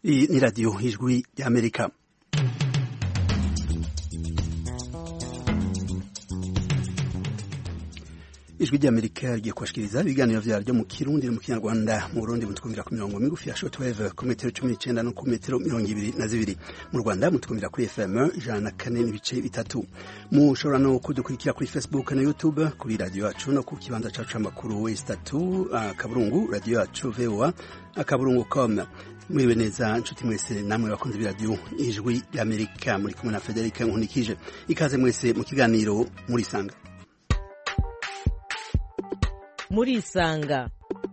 Iyi ni radiyo ijwi y'Amerika. Ijwi ry'Amerika rigiye kubashikiriza ibiganiro vyaryo mu Kirundi no mu Kinyarwanda. Mu Burundi mutwumvira ku mirongo migufi ya shortwave ku metero 19 no ku metero 22. Mu Rwanda mutwumvira kuri FM 104.3. Mushobora no kudukurikira kuri Facebook na YouTube kuri radio yacu no ku kibanza cacu c'amakuru S3 kaburungu radio yacu VOA akaburungu.com. Mwiwe neza nshuti mwese namwe bakunze b'iradiyo ijwi y'Amerika, muri kumwe na Federica Nkunikije. Ikaze mwese mu kiganiro Murisanga. Murisanga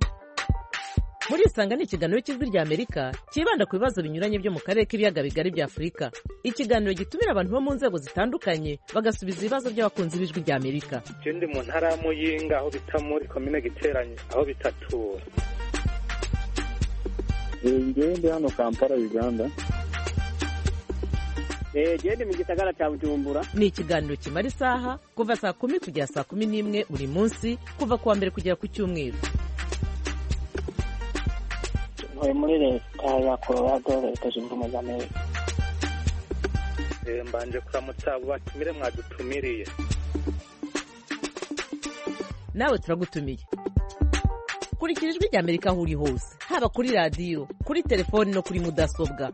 ni ikiganiro cy'ijwi rya Amerika kibanda ku bibazo binyuranye byo mu karere k'ibiyaga bigari bya Afurika. Ikiganiro gitumira abantu bo mu nzego zitandukanye bagasubiza ibibazo by'abakunzi b'ijwi rya Amerika. Ndi mu ntara ya Muyinga aho bita muri komine Giteranye aho bitatura. Ngende hano Kampala Uganda. Gende mu gisagara cya Bujumbura. Ni ikiganiro kimara isaha kuva saa 10 kugera saa 11 buri munsi kuva kuwa mbere kugera ku cyumweru. Muri leta ya Colorado leta zunze ubumwe za Amerika. Mbanje kuramutsa abo batumire mwadutumiriye. Nawe turagutumiye. Kurikira ijwi rya Amerika aho uri hose, haba kuri radio, kuri telefoni no kuri mudasobwa.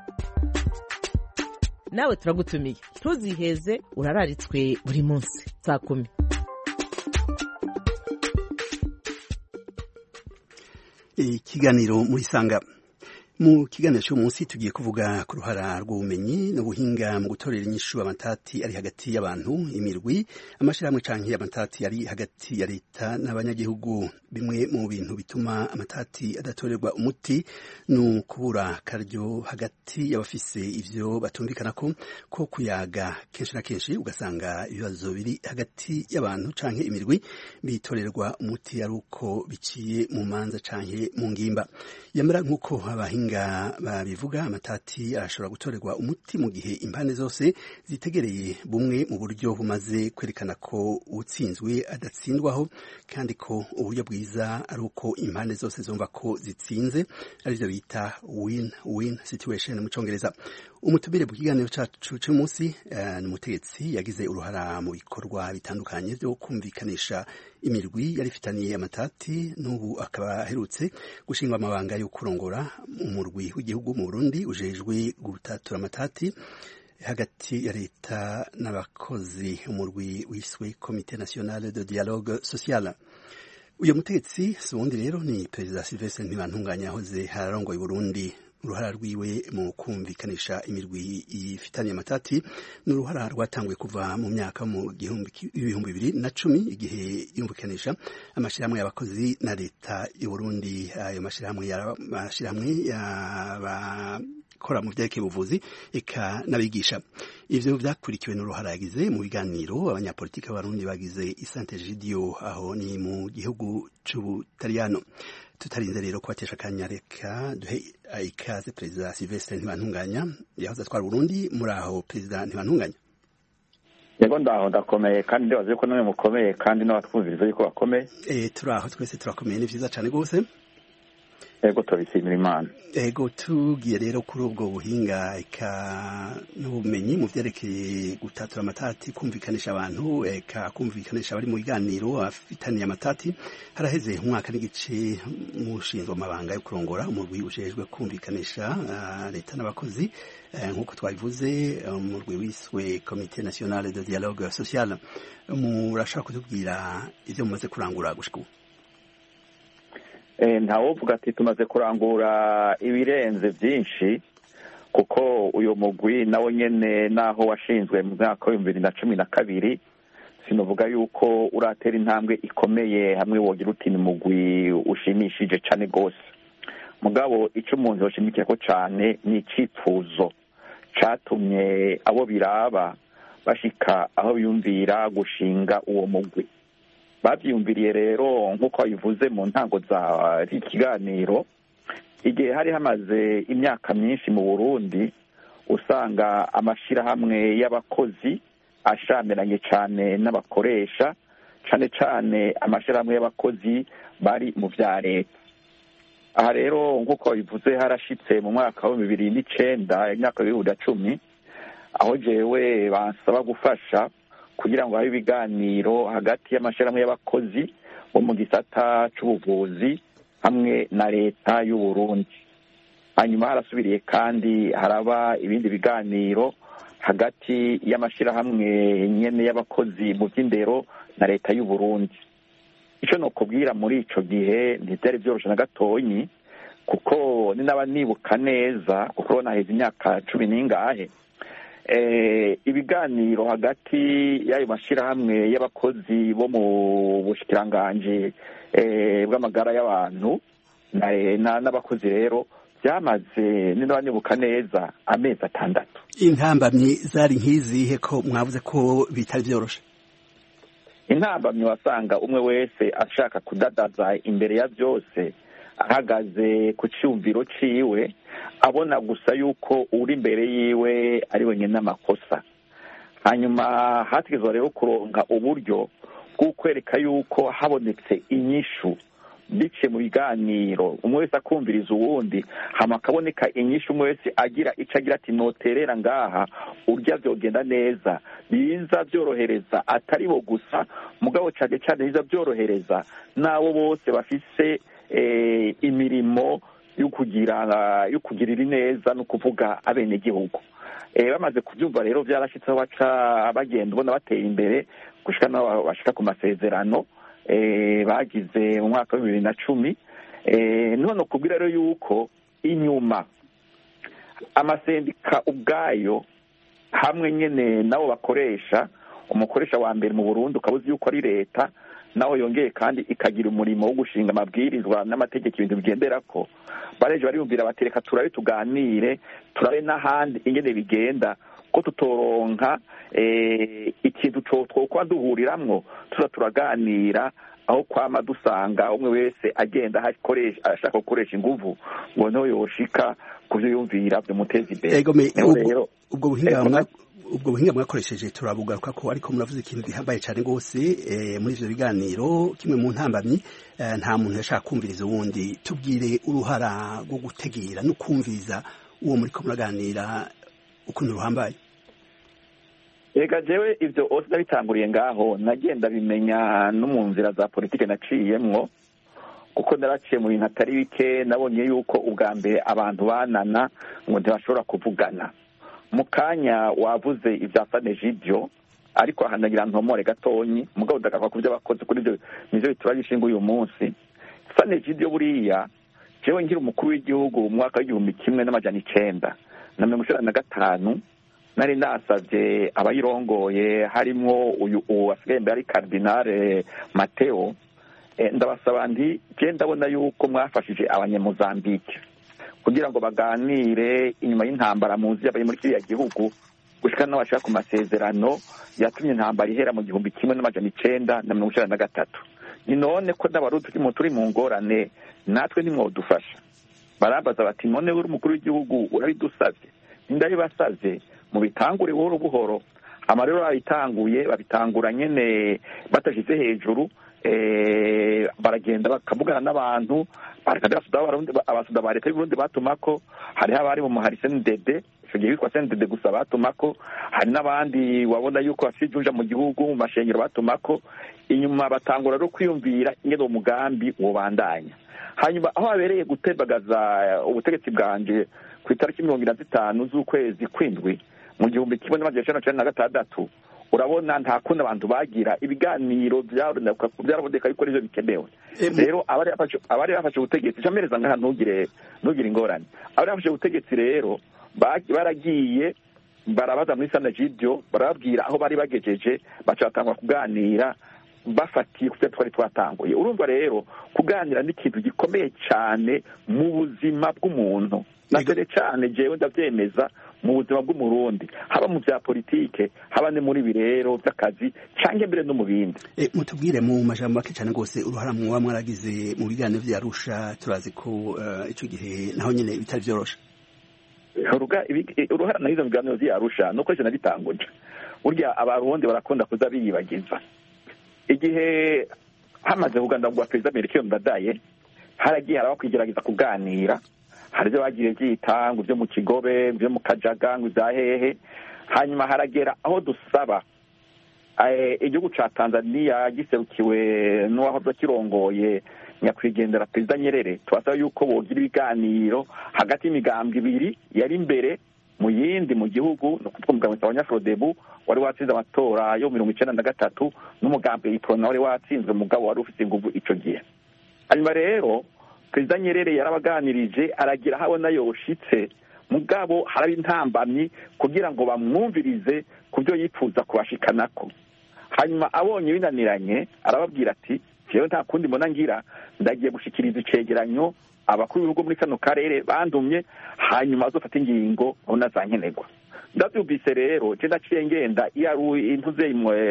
Nawe turagutumiye, ntuziheze, urararitswe buri munsi saa 10. Ikiganiro Murisanga. Mu kiganiro cy'umunsi tugiye kuvuga ku ruhara rw'ubumenyi n'ubuhinga mu gutorera inyishu amatati ari hagati y'abantu, imirwi, amashirahamwe canke amatati ari hagati ya leta n'abanyagihugu. Bimwe mu bintu bituma amatati adatorerwa umuti no kubura karyo hagati y'abafise ivyo batumvikanako ko kuyaga kenshi na kenshi ugasanga ibibazo biri hagati y'abantu canke imirwi bitorerwa umuti ari uko biciye mu manza canke mu ngimba. Yamara nk'uko abahinga babivuga, amatati arashobora gutorerwa umuti mu gihe impande zose zitegereye bumwe mu buryo bumaze kwerekana ko utsinzwe adatsindwaho, kandi ko uburyo bwiza ari uko impande zose zumva ko zitsinze, arivyo bita win-win situation mu Congereza. Umutumire mu kiganiro cacu cy'umunsi ni umutegetsi yagize uruhara mu bikorwa bitandukanye byo kumvikanisha imirwi yarifitaniye amatati, n'ubu akaba aherutse gushingwa amabanga yo kurongora umurwi w'igihugu mu Burundi ujejwe gutatura amatati hagati ya leta n'abakozi, umurwi wiswe Comité National de Dialogue Social. Uyo mutegetsi subundi rero ni Perezida Sylvestre Ntibantunganya yahoze hararongoye Burundi. Uruhara rwiwe mu kumvikanisha imirwi ifitanye amatati n'uruhara rwatanguye kuva mu myaka mu 2010 igihe yumvikanisha amashirahamwe y'abakozi na leta y'u Burundi. Ayo mashirahamwe y'abakora mu vyerekeye ubuvuzi eka n'abigisha. Ivyo vyakurikiwe n'uruhara yagize mu biganiro abanyapolitiki b'Abarundi bagize i Sant'Egidio, aho ni mu gihugu c'Ubutaliyano. Tutarinze rero kubatesha akanya, reka duhe ikaze Perezida Sylvestre Ntibantunganya yahoze atwara Burundi. Muri aho Perezida Ntibantunganya? Yego ndaho ndakomeye, kandi ndabaze ko nawe mukomeye, kandi n'abatwumviriza yuko bakomeye. Turaho twese turakomeye, ni vyiza cane gose. Ego tubishimira Imana. Ego tugiye rero kuri ubwo buhinga eka n'ubumenyi mu vyerekeye gutatura amatati, kumvikanisha abantu eka kumvikanisha bari mu biganiro afitaniye amatati. Haraheze umwaka n'igice mushinzwe amabanga yo kurongora umurwi ujejwe kumvikanisha leta n'abakozi, nk'uko twabivuze umurwi wiswe Comité National de Dialogue Social. Murashaka kutubwira ivyo mumaze kurangura gushika ubu? Ntawovuga ati tumaze kurangura ibirenze byinshi, kuko uyu mugwi nawo nyene naho washinzwe mu mwaka wa 2012 sinovuga yuko uratera intambwe ikomeye hamwe wogira uti ni mugwi ushimishije cane gose. Mugabo ico umuntu yoshimikira ko cane ni icipfuzo catumye abo biraba bashika aho biyumvira gushinga uwo mugwi. Bavyumviriye rero nk'uko bivuze mu ntango za ikiganiro, igihe hari hamaze imyaka myinshi mu Burundi usanga amashirahamwe y'abakozi ashamiranye cane n'abakoresha, cane cane amashirahamwe y'abakozi bari mu vya leta. aha rero nk'uko bivuze harashitse mu mwaka wa 2009 imyaka ya 2010 aho jewe bansaba gufasha kugira ngo habe ibiganiro hagati y'amashirahamwe y'abakozi bo mu gisata c'ubuvuzi hamwe na leta y'u Burundi. Hanyuma harasubiriye kandi haraba ibindi biganiro hagati y'amashirahamwe nyene y'abakozi mu by'indero na leta y'u Burundi. Ico no kubwira muri ico gihe ntitari byoroshe na gatonyi kuko ni naba nibuka neza kuko naheze imyaka 10 n'ingahe ibiganiro hagati y'ayo mashirahamwe y'abakozi bo mu bushikiranganje bw'amagara y'abantu n'abakozi rero byamaze ni naba nibuka neza amezi 6. Intambamyi zari nkizihe ko mwavuze ko bitari byoroshe? Intambamyi wasanga umwe wese ashaka kudadaza imbere ya byose ahagaze ku cyumviro ciwe abona gusa yuko uri imbere yiwe ari wenyine n'amakosa. Hanyuma hategezwa rero kuronka uburyo bwo kwereka yuko habonetse inyishu bice mu biganiro umwe wese akumviriza uwundi hama kaboneka inyishu umwe wese agira ico agira ati noterera ngaha urya byogenda neza biza byorohereza atari bo gusa mugabo cyane cyane biza byorohereza nawo bose bafise imirimo yo kugirira neza no kuvuga abene gihugu. Bamaze kubyumva rero byarashitseho baca bagenda ubona bateye imbere gushika no bashika ku masezerano bagize mu mwaka wa 2010. None kubwira rero yuko inyuma amasendika ubwayo hamwe nyene nabo bakoresha umukoresha wa mbere mu Burundi ukabuzi yuko ari leta naho yongeye kandi ikagira umurimo wo gushinga amabwirizwa n'amategeko ibintu bigenderako bareje bariyumvira batereka turabe tuganire turabe n'ahandi ingene bigenda ko tutoronka ikintu twokwa duhuriramwo turaganira aho kwama dusanga umwe wese agenda ashaka gukoresha inguvu ngo no yoshika kuvyo yumvira byo muteza imbere. Ubwo buhinga mwakoresheje turabugaruka ko ariko muravuze ikintu gihambaye cyane gose muri ivyo biganiro kimwe mu ntambamyi nta muntu yashaka kumviriza uwundi. Tubwire uruhara rwo gutegera no kumviriza uwo muri ko muraganira ukuntu ruhambaye. Ega jewe ivyo ose bitanguriye ngaho nagenda bimenya no mu nzira za politike naciyemwo kuko naraciye mu bintu atari bike nabonye yuko ubwa mbere abantu banana ngo ntibashobora kuvugana. Mukanya wavuze ivyafane jidyo ariko ahanagira ntomore gatonyi mugabo ndagaruka ku by'abakozi kuri byo nivyo bituragishinga uyu munsi. Fane jidyo buriya jewe ngira umukuru w'igihugu mu mwaka w'1995 nari nasavye abayirongoye harimwo uyu asigaye mbere ari Cardinal Mateo ndabasaba ndi je ndabona yuko mwafashije abanyamuzambike kugira ngo baganire inyuma y'intambara muzi yabaye muri kiriya gihugu gushika n'abashaka ku masezerano yatumye intambara ihera mu 1993. Ni none ko n'abarundi turi mu ngorane natwe nimwodufasha. Barambaza bati none uri umukuru w'igihugu urabidusavye ndabibasavye mu bitangure buhoro buhoro. Amarero babitangura nyene batashize hejuru baragenda bakavugana n'abantu abasuda ba leta y'Uburundi batumako hariho abari mu muhari CNDD ico gihe bitwa CNDD gusa batumako hari n'abandi wabona yuko bafite mu gihugu mu mashengero batumako inyuma batangura no kwiyumvira ingene umugambi wobandanya. Hanyuma aho habereye gutebagaza ubutegetsi bwanje ku itariki 25 z'ukwezi kw'indwi mu 1996 urabona nta kundi abantu bagira ibiganiro byaraboneka yuko rivyo bikenewe. Rero abari bafashe ubutegetsi camereza ngaha ntugire ingorane. Abari bafashe ubutegetsi rero baragiye barabaza muri Sanajidyo barababwira aho bari bagejeje bacatangwa kuganira bafatiye ku twari twatanguye. Urumva rero kuganira ni ikintu gikomeye cyane mu buzima bw'umuntu na cyane jewe ndavyemeza mu buzima bw'umurundi haba mu bya politike haba ne muri birero by'akazi canke mbere no mu bindi. Mutubwire mu majambo make cyane gose uruhara mwa mwaragize mu biganiro vya Arusha turazi ko ico gihe naho nyene bitari vyorosha. Uruhara nahizo mu biganiro vya Arusha nuko je nabitanguje urya abarundi barakunda kuza biyibagiza igihe hamaze kuganda kwa President Melchior Ndadaye haragiye haraba kwigerageza kuganira, hari ibyo bagiye byita ngo ibyo mu Kigobe, ibyo mu Kajaga, ngo ibya hehe. Hanyuma haragera aho dusaba igihugu ca Tanzania giserukiwe n'uwahoze kirongoye nyakwigendera Perezida Nyerere, twasaba yuko bogira ibiganiro hagati y'imigambwe ibiri yari imbere mu yindi mu gihugu, no kuvuga umugambwe wa Nyafrodebu wari watsinze amatora yo 1993 n'umugambwe Iprona wari watsinze umugabo wari ufite inguvu ico gihe. Hanyuma rero Perezida Nyerere yarabaganirije aragira habona yoshitse, mugabo haraba intambamyi kugira ngo bamwumvirize kubyo yipfuza kubashikanako. Hanyuma abonye binaniranye arababwira ati jewe nta kundi mbona ngira, ndagiye gushikiriza icegeranyo abakuru b'ibihugu muri kano karere bandumye, hanyuma azofata ingingo abona zankenerwa. Ndavyumvise rero je ndaciye ngenda iyo intuze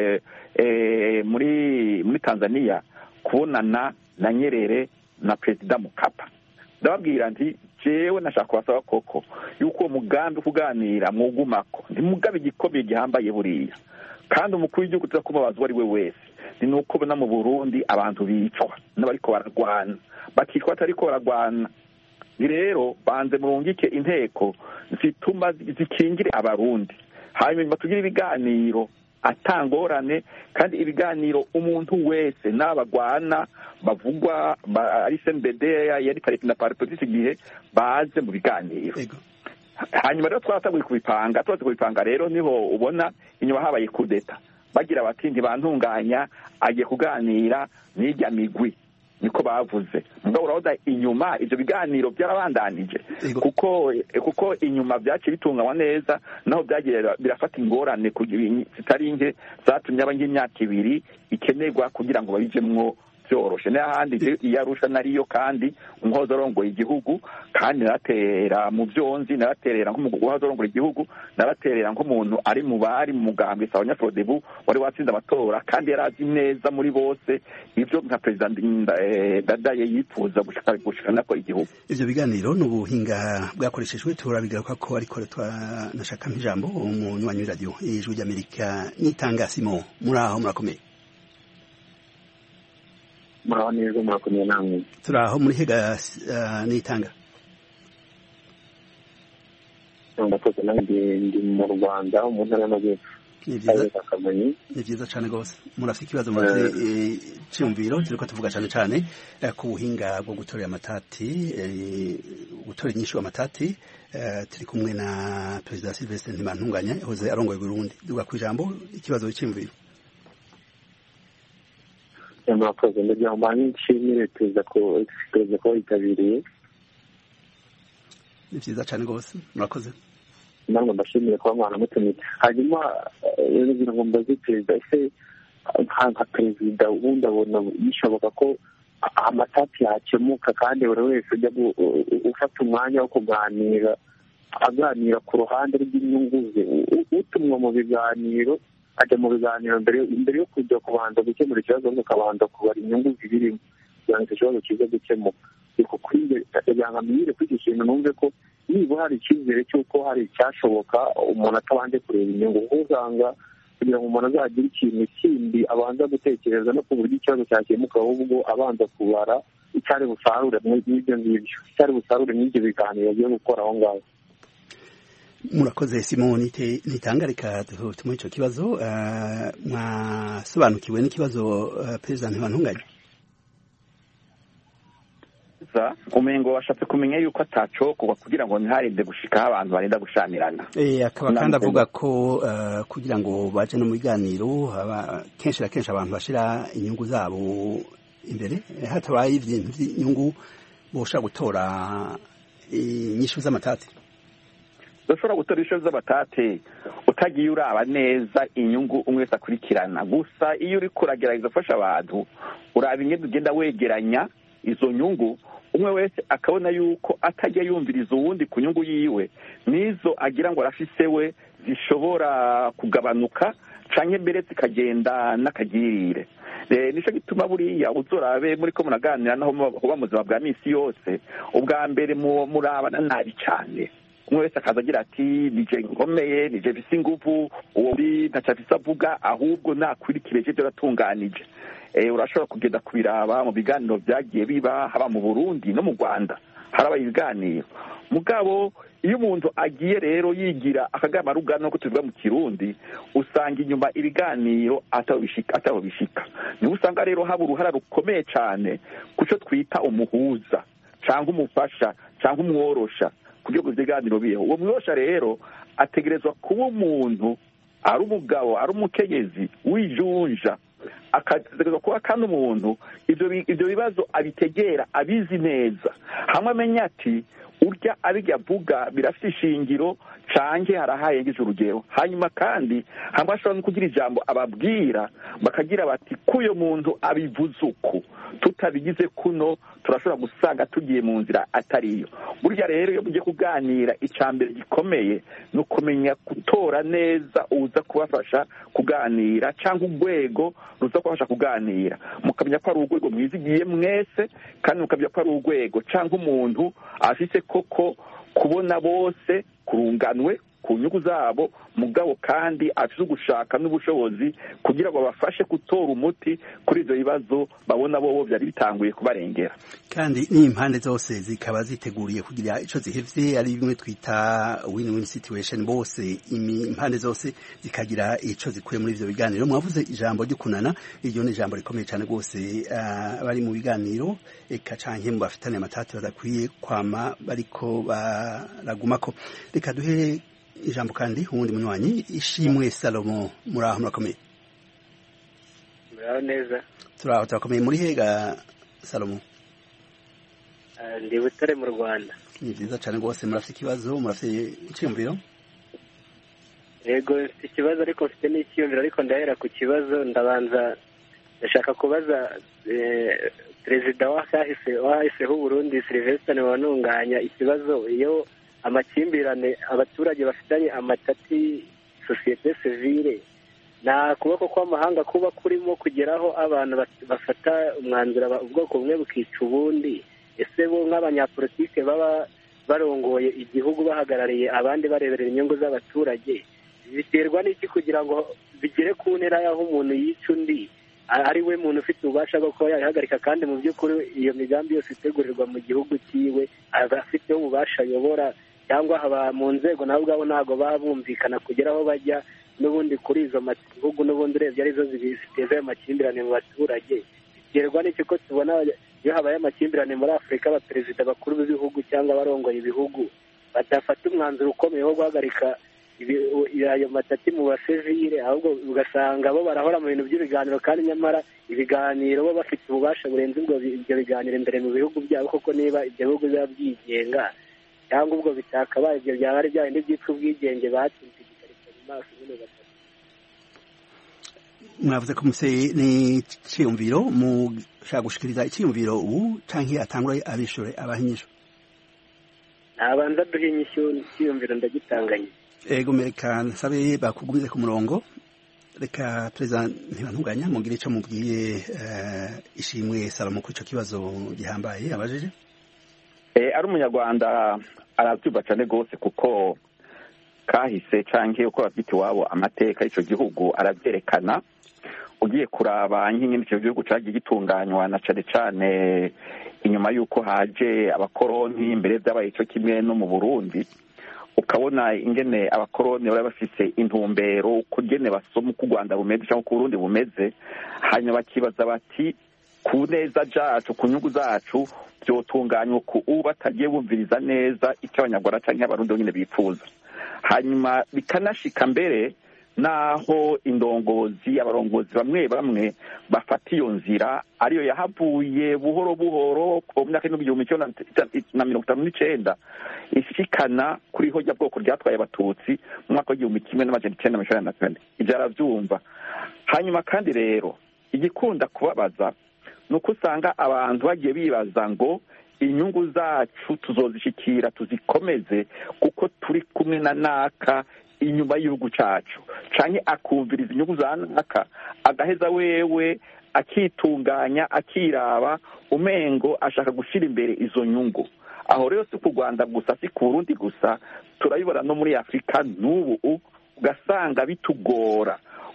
muri Tanzania kubonana na Nyerere na Perezida Mkapa. Ndababwira nti jewe nashaka kubasaba koko yuko umugambi kuganira mwugumako ntimugabe igikomeye gihambaye buriya, kandi umukuru w'igihugu tuza kumubazwa ari we wese ni nuko bona mu Burundi abantu bicwa n'abariko baragwana, bakicwa atariko baragwana. Ni rero banze murungike inteko zituma zikingire abarundi, hanyuma tugire ibiganiro atangorane, kandi ibiganiro umuntu wese n'abagwana bavugwa ari CNDD yari parite na parite gihe baze mu biganiro. Hanyuma rero twataguye kubipanga rero niho ubona inyuma habaye kudeta, bagira bati ntibantunganya agiye kuganira n'ijya migwi, niko bavuze. Mugabo urahoda inyuma ivyo biganiro byarabandanije kuko inyuma byaci bitunganywa neza, naho byagiye birafata ingorane zitari nke zatumye abanyimyaka ibiri ikenerwa kugira ngo babijemwo byoroshe. N'ahandi iyo Arusha nariyo kandi umuhoza arongoye igihugu, kandi naratera mu vyonzi, naraterera nk'umuhoza arongoye igihugu, naraterera nk'umuntu ari mu bari mu mugambwe wa Nyafrodebu wari watsinze amatora, kandi yarazi neza muri bose ivyo nka Perezida Ndadaye yifuza gushikana ko igihugu. Ivyo biganiro n'ubuhinga bwakoreshejwe turabigaruka ko ariko nashaka nk'ijambo umunywanyi w'iradio Ijwi ry'Amerika Nitanga Simon. Muraho murakomeye? Muraho neza, murakomeye namwe? Turaho. muri hega Nitanga? Ndakoze ndi mu Rwanda mu ntara y'Amajyepfo. Ni vyiza cane gose. Murafite ikibazo maze cyumviro turiko tuvuga cane ku buhinga bwo gutorera amatati, gutorera inyishu amatati. Turi kumwe na Perezida Sylvestre Ntibantunganya yahoze arongoye Burundi. Duga kwijambo ikibazo cy'imviro. Murakoze, ndagira ngo nshimire perezida ko yitabiriye. Ni vyiza cane gose, murakoze. Namwe mbashimire kuba mwanamutumye. Hanyuma ngira ngo mbaze perezida, ese nka perezida ubundi abona bishoboka ko amatati yakemuka kandi buri wese ujya ufata umwanya wo kuganira, aganira ku ruhande rw'inyungu ze, utumwa mu biganiro ajya mu biganiro mbere yo kujya kubanza gukemura ikibazo, ukabanza kubara inyungu zibirimo kugira ngo ikibazo kize gukemuka. Ariko kugira ngo amenyere kuri iki kintu numve ko nibura hari icyizere cy'uko hari icyashoboka umuntu atabanje kureba inyungu, kuko usanga kugira ngo umuntu azagire ikintu kindi abanza gutekereza no ku buryo ikibazo cyakemuka, ahubwo abanza kubara icyari busarure n'ibyo ngibyo, icyari busarure n'ibyo biganiro agiye gukora aho ngaho. Murakoze Simon Nitanga, reka tumuhe ico kibazo. Mwasobanukiwe n'ikibazo Perezida Ntibantunganya? Umengo washatse kumenya yuko atacokorwa kugira ngo ntiharinde gushikaho abantu barinda gushamirana. Akaba kandi avuga ko kugira ngo baje no mu biganiro kenshi na kenshi abantu bashira inyungu zabo imbere, hatabaye ibintu by'inyungu boshobora gutora inyishu z'amatati. Ushobora gutora inyishu z'amatati utagiye uraba neza inyungu umwe wese akurikirana. Gusa iyo uri kuragerageza gufasha abantu, uraba ingendo ugenda wegeranya izo nyungu, umwe wese akabona yuko atajya yumviriza uwundi ku nyungu yiwe, nizo agira ngo arafise we zishobora kugabanuka canke mbere zikagenda n'akagirire. Nico gituma buriya uzorabe muri ko munaganira naho muba mu buzima bwa misi yose, ubwa mbere murabana nabi cane. Umwe wese akaza agira ati nije nkomeye, nije bisi inguvu, uwo ntacyo afise avuga, ahubwo nakwirikire ivyo ratunganije. urashobora kugenda kubiraba mu biganiro byagiye biba haba mu Burundi no mu Rwanda haraba ibiganiro mugabo iyo umuntu agiye rero yigira akagama rugano ko tuvuga mu Kirundi usanga inyuma ibiganiro ataho bishika ni usanga rero haba uruhara rukomeye cyane kuco twita umuhuza cyangwa umufasha cyangwa umworosha kugira ngo ibiganiro biyeho uwo mworosha rero ategerezwa kuba umuntu ari umugabo ari umukenyezi wijunja akategerezwa kuba kandi umuntu ibyo bibazo abitegera abizi neza hamwe amenya ati urya abijya avuga birafite ishingiro canke harahayengeje urugero hanyuma kandi hamwe ashobora no kugira ijambo ababwira bakagira bati kuyo muntu abivuze uku tutabigize kuno turashobora gusanga tugiye mu nzira atariyo burya rero iyo mugiye kuganira icambere gikomeye no kumenya gutora neza uza kubafasha kuganira cyangwa urwego ruza kubafasha kuganira mukamenya ko ari urwego mwizigiye mwese kandi mukamenya ko ari urwego cyangwa umuntu afite koko kubona bose kurunganwe ku nyungu zabo mugabo kandi afite ugushaka n'ubushobozi kugira ngo bafashe gutora umuti kuri ibyo bibazo babona bo byari bitanguye kubarengera kandi n'impande zose zikaba ziteguriye kugira ico zihevye ari bimwe twita win-win situation bose impande zose zikagira ico zikuye muri ivyo biganiro mwavuze ijambo ry'ukunana iryo ni ijambo rikomeye cyane rwose bari mu biganiro eka canke mu bafitanye amatati badakwiye kwama bariko baragumako reka duhe ijambo kandi ubundi munywanyi Ishimwe Salomo muraho murakomeye muraho neza turakomeye muri hega Salomo ndi Butare mu Rwanda ni byiza cyane rwose murafite ikibazo murafite icyumviro yego mfite ikibazo ariko mfite n'icyumviro ariko ndahera ku kibazo ndashaka kubaza perezida wahiseho Burundi Sylvestre Ntibantunganya ikibazo iyo amakimbirane abaturage bafitanye amatati sosiyete sivile nta kuboko kw'amahanga kuba kurimo kugeraho abantu bafata umwanzuro ubwoko bumwe bukica ubundi ese bo nk'abanyapolitike baba barongoye igihugu bahagarariye abandi bareberera inyungu z'abaturage biterwa n'iki kugira ngo bigere ku ntera y'aho umuntu yica undi ari we muntu ufite ububasha bwo kuba yabihagarika kandi mu by'ukuri iyo migambi yose itegurirwa mu gihugu cyiwe aba afiteho ububasha ayobora cyangwa haba mu nzego nabo ubwabo ntabwo baba bumvikana kugera aho bajya n'ubundi kuri izo bihugu n'ubundi urebye arizo ziteza ayo makimbirane mu baturage biterwa n'iki ko tubona iyo habaye amakimbirane muri Afurika abaperezida bakuru b'ibihugu cyangwa abarongoye ibihugu badafata umwanzuro ukomeye wo guhagarika ayo matati mu basivile ahubwo ugasanga bo barahora mu bintu by'ibiganiro kandi nyamara ibiganiro bo bafite ububasha burenze ubwo ibyo biganiro imbere mu bihugu byabo koko niba ibyo bihugu biba byigenga cyangwa ubwo bitakabaye ibyo byaba ari bya bindi byitwa ubwigenge batsinze igikarito mu maso nyine batatu mwavuze ko museye n'iciyumviro mushaka gushikiriza iciyumviro ubu canke atangura abishure abahinyisho nabanza duhinye iciyumviro ndagitanganye ego mereka nsabe bakugumize ku murongo reka perezida Ntibantunganya mugire ico mubwiye Ishimwe Salomo kuri ico kibazo gihambaye abajije ari umunyarwanda arabyumva cyane rwose kuko kahise canke uko babyita iwabo amateka y'ico gihugu arabyerekana ugiye kuraba nk'ingene icyo gihugu cagiye gitunganywa na cane cane inyuma y'uko haje abakoroni imbere byabaye ico kimwe no mu Burundi ukabona ingene abakoroni bari bafise intumbero kugene basoma uko u Rwanda bumeze cyangwa uko Burundi bumeze hanyuma bakibaza bati ku neza jacu ku nyungu zacu byotunganywa ku batagiye bumviriza neza icyo abanyarwanda cyangwa abarundi nyine bifuza hanyuma bikanashika mbere naho abarongozi bamwe bamwe bafata iyo nzira ariyo yahavuye buhoro buhoro mu myaka y'igihumbi kimwe na 1959 ishikana kuri hojya bwoko ryatwaye abatutsi mu mwaka w'igihumbi kimwe n'amajana 1994 ibyo arabyumva hanyuma kandi rero igikunda kubabaza nuko usanga abantu bagiye bibaza ngo inyungu zacu tuzozishikira tuzikomeze kuko turi kumwe na naka inyuma y'igihugu cyacu canke akumviriza inyungu za naka agaheza wewe akitunganya akiraba umengo ashaka gushira imbere izo nyungu aho rero si ku Rwanda gusa si ku Burundi gusa turabibona no muri Afurika n'ubu ugasanga bitugora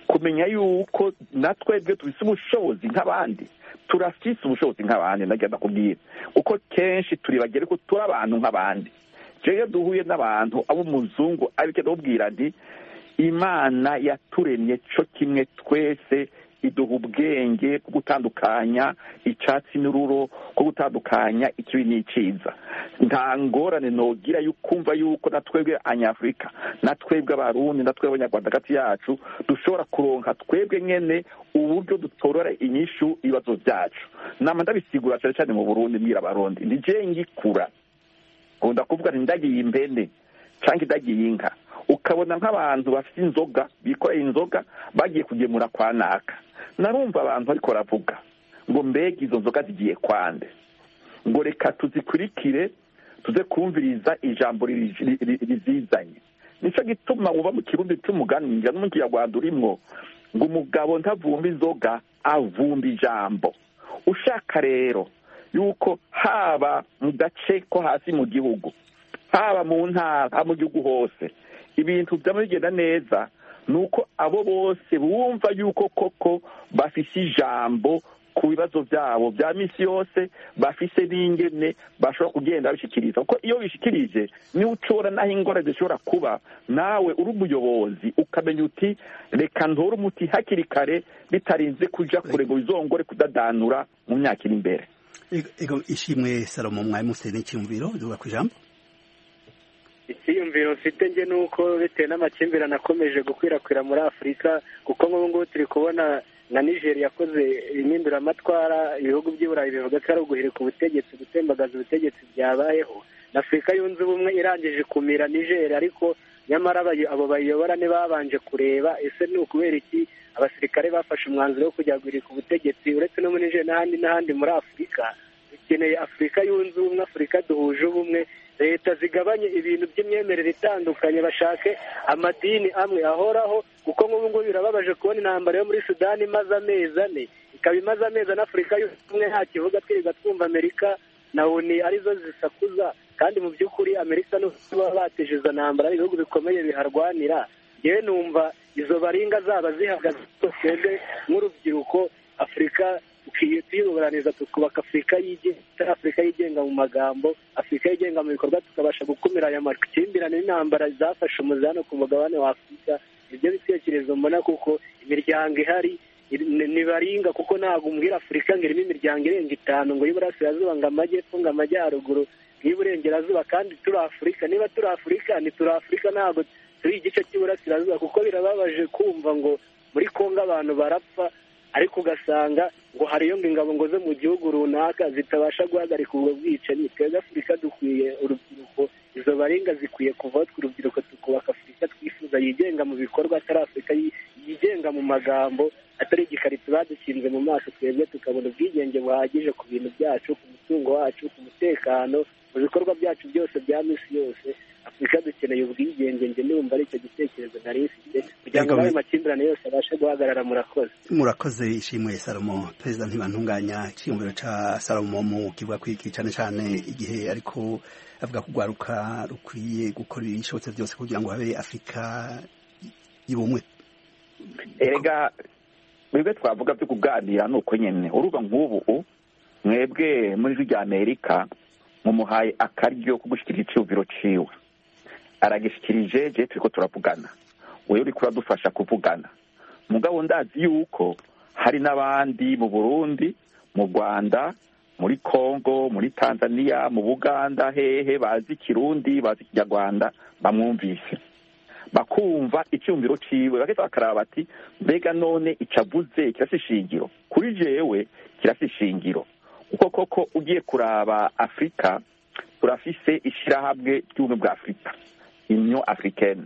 kumenya yuko natwebwe tubise ubushobozi nk'abandi, turafise ubushobozi nk'abandi. ndagenda kubwira uko kenshi turibagere ko turi abantu nk'abandi. jewe duhuye n'abantu ab'umuzungu abike ndabubwira nti Imana yaturemye cyo kimwe twese, iduha ubwenge bwo gutandukanya icyatsi n'ururo, bwo gutandukanya ikibi n'icyiza. nta ngorane nogira kumva yuko natwebwe Abanyafurika, natwebwe Abarundi, natwebwe Abanyarwanda hagati yacu dushobora kuronka twebwe nyene uburyo dutorora inyishu ibibazo byacu. nama ndabisigura cyane cyane mu Burundi mbwira Abarundi ndi je ngikura nkunda kuvuga nti ndagiye impene cyangwa ndagiye inka, ukabona nk'abantu bafite inzoga bikoreye inzoga bagiye kugemura kwa naka. narumva abantu ariko baravuga ngo mbega izo nzoga zigiye kwande, ngo reka tuzikurikire tuze kumviriza ijambo rizizanye. nicyo gituma uba mu kirundi cy'umugani njya no mu Kinyarwanda urimwo ngo umugabo ntavumba inzoga avumba ijambo. ushaka rero yuko haba mu gace ko hasi mu gihugu, haba mu ntara, mu gihugu hose ibintu byaba bigenda neza, nuko abo bose bumva yuko koko bafise ijambo ku bibazo byabo bya misi yose, bafise n'ingene bashobora kugenda bishikiriza. kuko iyo bishikirije niwe ucora naho ingorane zishobora kuba, nawe uri umuyobozi ukamenya uti reka ntore umuti hakiri kare bitarinze kuja kure ngo bizongore kudadanura mu myaka iri imbere. ego ishimwe Salomo mwari mufite n'icyumviro duga ku ijambo. icyiyumviro mfite nge nuko bitewe n'amakimbirane akomeje gukwirakwira muri Afurika, kuko nk'ubu ngubu turi kubona na Nigeria yakoze impinduramatwara, ibihugu by'i Burayi bivuga ko ari uguhirika ubutegetsi, gutembagaza ubutegetsi byabayeho, na Afurika yunze ubumwe irangije kumira Nigeria, ariko nyamara abo bayiyobora ntibabanje kureba ese ni ukubera iki abasirikare bafashe umwanzuro wo kujya guhirika ubutegetsi. uretse no muri Nigeria n'ahandi muri Afurika, dukeneye Afurika yunze ubumwe, Afurika duhuje ubumwe, leta zigabanye ibintu by'imyemerere itandukanye, bashake amadini amwe ahoraho. kuko nk'ubu ngubu birababaje kubona intambara yo muri Sudani imaze amezi 4, ikaba imaze amezi 4 Afurika y'ubumwe nta kivuga, twirirwa twumva Amerika na ONU arizo zisakuza, kandi mu by'ukuri Amerika n'uba bateje izo ntambara ibihugu bikomeye biharwanira. yewe numva izo baringa zaba zihagaze twebwe nk'urubyiruko Afurika tuyiyoboraniza tukubaka Afurika yigenga mu magambo, Afurika yigenga mu bikorwa, tukabasha gukumira aya makimbirane n'intambara zafashe umuzano ku mugabane wa Afurika. ibyo bitekerezo mbona, kuko imiryango ihari nibaringa, kuko ntabwo umbwira Afurika ngo irimo imiryango irenga 5 ngo y'Iburasirazuba, ngo Amajyepfo, ngo Amajyaruguru, y'Iburengerazuba, kandi turi Afurika. niba turi Afurika ni turi Afurika, ntabwo turi igice cy'Iburasirazuba. kuko birababaje kumva ngo muri Kongo abantu barapfa, ariko ugasanga ngo hariyo ingabo ngo zo mu gihugu runaka zitabasha guhagarika ubwo bwicanyi. twebwe Afurika dukwiye urubyiruko, izo baringa zikwiye kuvaho, urubyiruko tukubaka Afurika twifuza yigenga mu bikorwa, atari Afurika yigenga mu magambo, atari igikarito badushinze mu maso. twebwe tukabona ubwigenge buhagije ku bintu byacu, ku mutungo wacu, ku mutekano, mu bikorwa byacu byose bya misi yose. Afurika dukeneye ubwigenge. nge ndumva ari icyo gitekerezo nari mfite, kugira ngo ayo makimbirane yose abashe guhagarara. murakoze ishimwe Salomo. perezida ntibantunganya icyiyumviro ca Salomo mu kivuga kwiki cyane cyane igihe ariko avuga ko urwaruka rukwiye gukora ibishobotse byose kugira ngo habe Afurika y'ubumwe. erega mwebwe twavuga byo kuganira nuko nyene uruba nk'ubu mwebwe muri ijwi rya Amerika mumuhaye akaryo ko gushikira icyumviro ciwe, aragishikirije, je turiko turavugana, wewe uriko uradufasha kuvugana. mugabo ndazi yuko hari n'abandi mu Burundi, mu Rwanda, muri Kongo, muri Tanzania, mu Buganda, hehe bazi Kirundi, bazi Kinyarwanda, bamwumvise bakumva icyumviro ciwe, bageze bakaraba bati mbega none icavuze kirasishingiro. kuri jewe kirasishingiro, uko koko ugiye kuraba Afurika turafise ishirahamwe ry'ubumwe bwa Afurika, Union Africaine,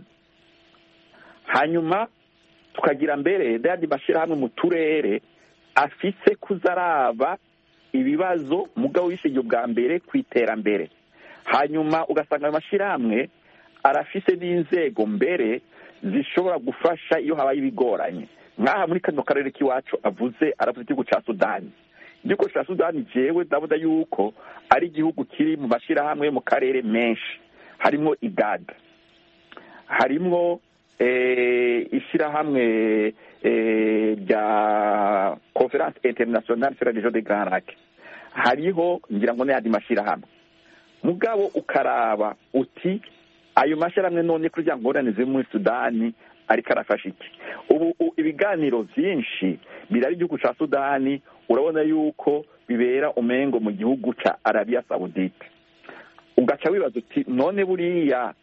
hanyuma tukagira mbere n'ayandi mashirahamwe mu turere afise kuzaraba ibibazo mugabo w'ishingiro bwa mbere ku iterambere. hanyuma ugasanga ayo mashirahamwe arafise n'inzego mbere zishobora gufasha iyo habaye ibigoranye. nk'aha muri kano karere k'iwacu aravuze igihugu ca Sudani. igihugu ca Sudani jewe ndabona yuko ari igihugu kiri mu mashirahamwe yo mu karere menshi, harimwo IGAD, harimwo ishirahamwe rya conference internationale sur la région de Grand Lac hariho ngira ngo n'ayandi mashyirahamwe mugabo ukaraba uti ayo mashyirahamwe none kuri rya ngorane ziri muri Sudani ariko arafasha iki ubu ibiganiro byinshi birari igihugu cya Sudani urabona yuko bibera umengo mu gihugu cya Arabia Saudite ugaca wibaza uti none buriya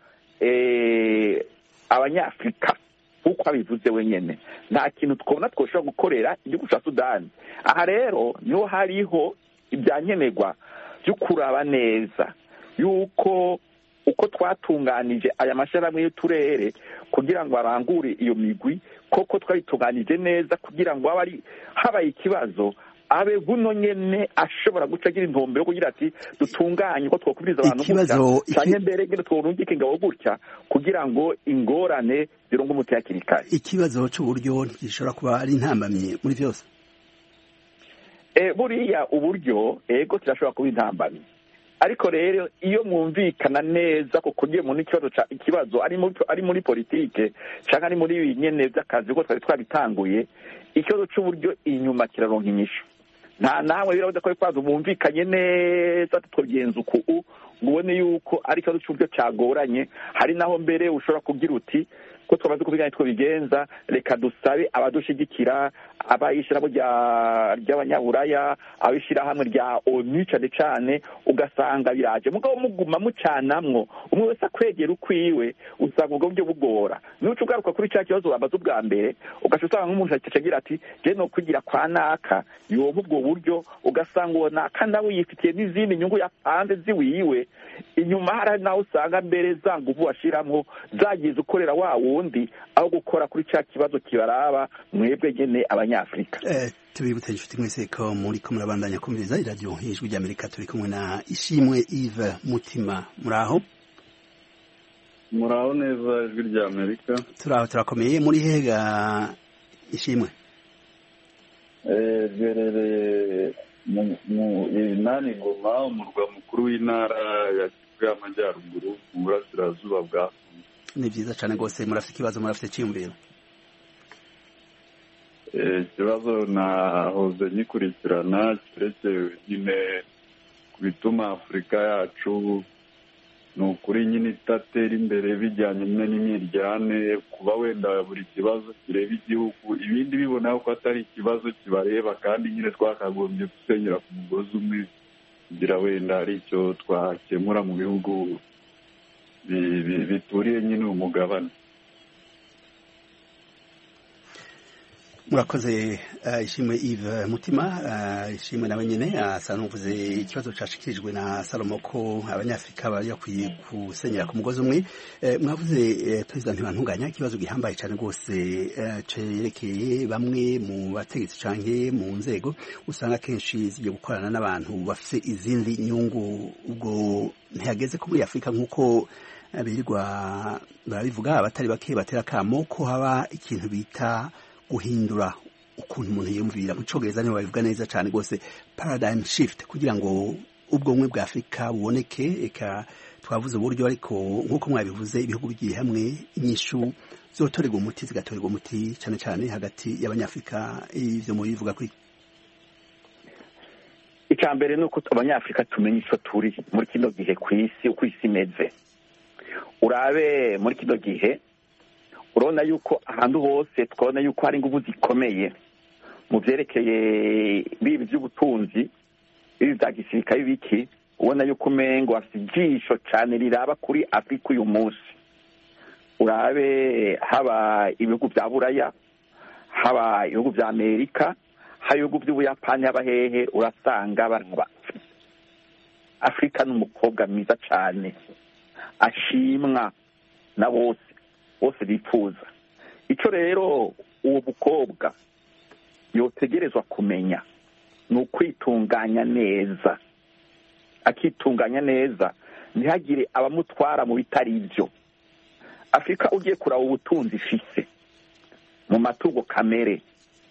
abanyafurika nk'uko abivuze wenyine nta kintu twabona twoshobora gukorera igihugu cya Sudani aha rero niho hariho ibyankenerwa byo kuraba neza yuko uko twatunganije aya mashyirahamwe y'uturere kugira ngo arangure iyo migwi koko twayitunganije neza kugira ngo habaye ikibazo abe buno nyene ashobora guca agira intumbero kugira ati dutunganye ko twokubiriza abantu gutya cyane mbere ngene tworungike ingabo gutya kugira ngo ingorane zirongo umuti hakiri kare. Ikibazo cy'uburyo gishobora kuba ari intambamye muri byose. Buriya uburyo ego kirashobora kuba intambamye ariko rero iyo mwumvikana neza ko kugiye mu ikibazo ari muri politike cyangwa ari muri nyene by'akazi ko twari twabitanguye ikibazo cy'uburyo inyuma kiraronka inyishu nta nawe biravuga ko kwazo bumvikanye neza tugenza uku ubone yuko ari ikibazo cy'uburyo cyagoranye hari naho mbere ushobora kugira uti ko twabaze kubigana two bigenza reka dusabe abadushigikira abayishiramo ry'abanyaburaya abishira hamwe rya ONU cyane ugasanga biraje mugabo muguma mucanamwo umwe wese akwegera ukwiwe usanga ubwo buryo bugora nuko ugaruka kuri cya kibazo babaza ubwa mbere ugasanga nk'umuntu acagira ati je no kugira kwa naka yoba ubwo buryo ugasanga uwo naka nawe yifitiye n'izindi nyungu yapanze ziwiwe inyuma hari nawe usanga mbere zanguvu washiramwo zagize ukorera wa wundi aho gukora kuri cya kibazo kibaraba mwebwe nyene abanyafrika. Tubibutse inshuti mwese ko muri ko murabandanya kumviriza iradiyo Ijwi ry'Amerika turi kumwe na Ishimwe Yves Mutima muraho neza Ijwi ry'Amerika turakomeye muri hega Ishimwe gerere mu inani Goma umurwa mukuru w'intara ya Kivu y'Amajyaruguru mu burasirazuba bwa ni byiza cyane rwose murafite ikibazo murafite cyiyumviro ikibazo nahoze nyikurikirana cyerekeye nyine ku bituma Afurika yacu ni ukuri nyine itatera imbere bijyanye n'imiryane kuba wenda buri kibazo kireba igihugu ibindi bibona ko atari ikibazo kibareba kandi nyine twakagombye gusenyera ku mugozi umwe kugira wenda ari icyo twakemura mu bihugu bituriye nyine umugabane. Murakoze Ishimwe Yves Mutima Ishimwe nawe nyine asa n'uvuze ikibazo cyashikirijwe na Salomo ko abanyafrika bari bakwiye gusenyera ku mugozi umwe mwavuze President Ntibantunganya ikibazo gihambaye cyane rwose cerekeye bamwe mu bategetsi canke mu nzego usanga kenshi zigiye gukorana n'abantu bafite izindi nyungu ubwo ntihageze ko muri Afrika nk'uko birirwa barabivuga abatari bake batera kamo ko haba ikintu bita guhindura ukuntu umuntu yumvira mu Cyongereza niho babivuga neza cyane rwose paradigm shift kugira ngo ubwonko bwa Afrika buboneke eka twavuze uburyo ariko nk'uko mwabivuze ibihugu bigiye hamwe inyishu zotorerwa umuti zigatorerwa umuti cyane cyane hagati y'abanyafrika ivyo mu bivuga kuri icambere nuko abanyafrika tumenye ico turi muri kino gihe kw'isi uko isi imeze urabe muri kino gihe urabona yuko ahantu hose twabona yuko hari ingufu zikomeye mu byerekeye bibi by'ubutunzi bibi bya gisirikare biki ubona yuko umengo afite ijisho cyane riraba kuri Afurika uyu munsi urabe haba ibihugu bya Buraya haba ibihugu bya Amerika haba ibihugu by'Ubuyapani haba hehe urasanga baraba Afurika n'umukobwa mwiza cyane ashimwa na bose bifuza icyo rero uwo mukobwa yotegerezwa kumenya ni ukwitunganya neza akitunganya neza ntihagire abamutwara mu bitari ibyo Afurika ugiye kuraba ubutunzi ifise mu matungo kamere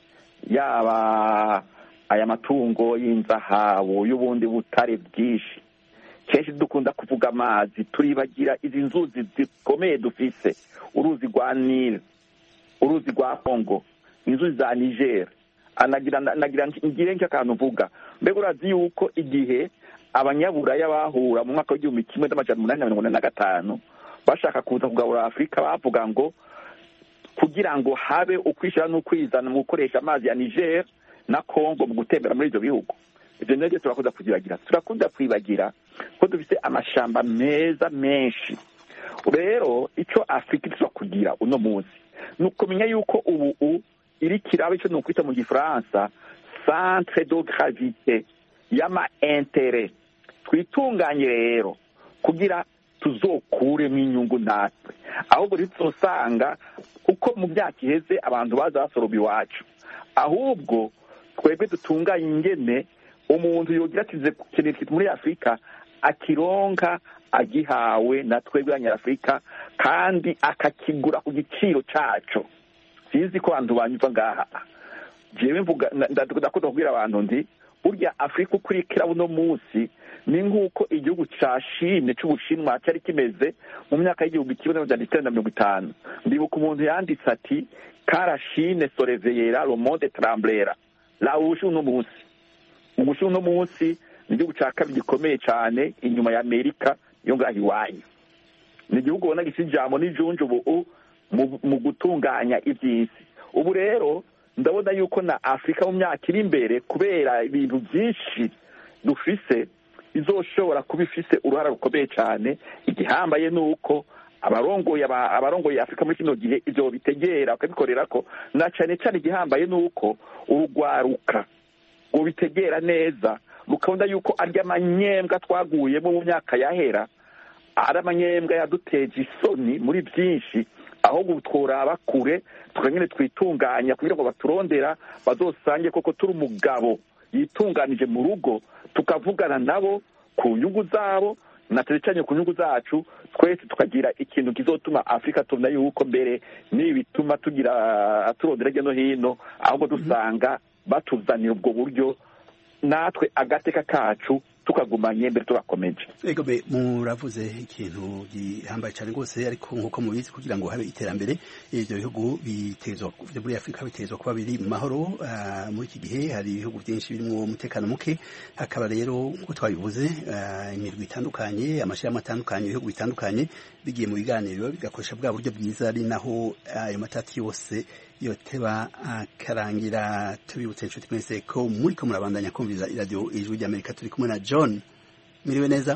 yaba aya matungo y'inzahabu y'ubundi butare bwinshi kenshi dukunda kuvuga amazi turibagira izi nzuzi zikomeye dufise uruzi rwa Nile uruzi rwa Kongo inzuzi za Niger, nagira ngire nk'akantu mvuga. Mbega urazi yuko igihe abanyaburaya bahura mu mwaka w'igihumbi kimwe n'amajana umunani na mirongo ine na gatanu bashaka kuza kugabura Afurika, bavuga ngo kugira ngo habe ukwishyira n'ukwizana mu gukoresha amazi ya Niger na Congo mu gutembera muri ibyo bihugu. Ibyo nabyo turakunda kwibagira ko dufite amashamba meza menshi. Rero icyo Afurika ishobora kugira uno munsi ni ukumenya yuko ubu iri kiraba icyo ni ukwita mu gifaransa centre de gravité y'ama intérêt. Twitunganye rero kugira tuzokuremo inyungu natwe, ahubwo ntituzosanga kuko mu myaka iheze abantu baza basoroma iwacu, ahubwo twebwe dutunganye ingene umuntu yogira ati kintu muri Afurika akironka agihawe na twebwe abanyafurika kandi akakigura ku giciro cyacu. Sinzi ko abantu banyumva ngaha, jewe mvuga ndakunda kubwira abantu ndi burya Afurika ukurikira buno munsi ni nk'uko igihugu ca Chine c'Ubushinwa cyari kimeze mu myaka y'igihumbi kimwe n'amajana icyenda na mirongo itanu. Ndibuka umuntu yanditse ati kara Chine soreveyera le monde tremblera. La Ubushinwa uno munsi, Ubushinwa uno munsi ni igihugu ca kabiri gikomeye cyane inyuma ya Amerika yo ngaho iwanyu. Ni igihugu ubona gifite ijambo n'ijunju ubu mu gutunganya iby'isi. Ubu rero ndabona yuko na Afurika mu myaka iri imbere kubera ibintu byinshi dufise izoshobora kuba ifise uruhara rukomeye cyane. Igihambaye nuko abarongoye Afurika muri kino gihe ivyo bitegera bakabikorera ko, na cyane cyane igihambaye nuko urugwaruka ubitegera neza rukabona yuko arya amanyembwa twaguyemo mu myaka yahera ari amanyembwa yaduteje isoni muri byinshi, aho gutworaba kure tukanyene twitunganya kugira ngo baturondera bazosange koko turi umugabo yitunganije mu rugo, tukavugana nabo ku nyungu zabo na cyane ku nyungu zacu, twese tukagira ikintu kizotuma Afurika tubona yuko mbere nibi bituma tugira turondera hirya no hino, ahubwo dusanga batuzanira ubwo buryo natwe agateka kacu tukagumanye mbere tubakomeje. Ego be muravuze ikintu gihambaye cyane rwose, ariko nkuko mubizi kugira ngo habe iterambere ivyo bihugu bitezwa muri Afurika bitezwa kuba biri mu mahoro. Muri iki gihe hari ibihugu byinshi birimo umutekano muke, hakaba rero nkuko twabivuze imirwi itandukanye, amashirahamwe atandukanye, ibihugu bitandukanye bigiye mu biganiro bigakoresha bwa buryo bwiza, ari naho ayo matati yose yoteba akarangira. Tubibutse inshuti mwese ko muriko murabandanya kumviriza iradiyo Ijwi ry'Amerika. Turi kumwe na John. Miriwe neza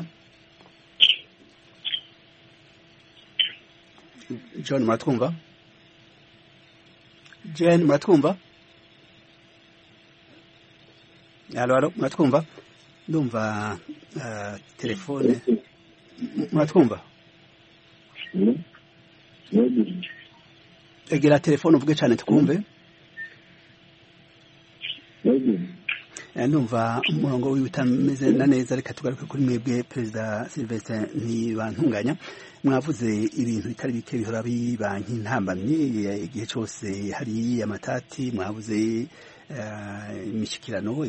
John, muratwumva? John, muratwumva? Alo, muratwumva? Ndumva telefone. Muratwumva? Egera telefone uvuge cyane tukumve. Ndumva umurongo w'ibitameze neza. Reka tugaruke kuri mwebwe Perezida Sylvestre Ntibantunganya. Mwavuze ibintu bitari bike bihora biba nk'intambamye igihe cyose hari amatati. Mwavuze imishikirano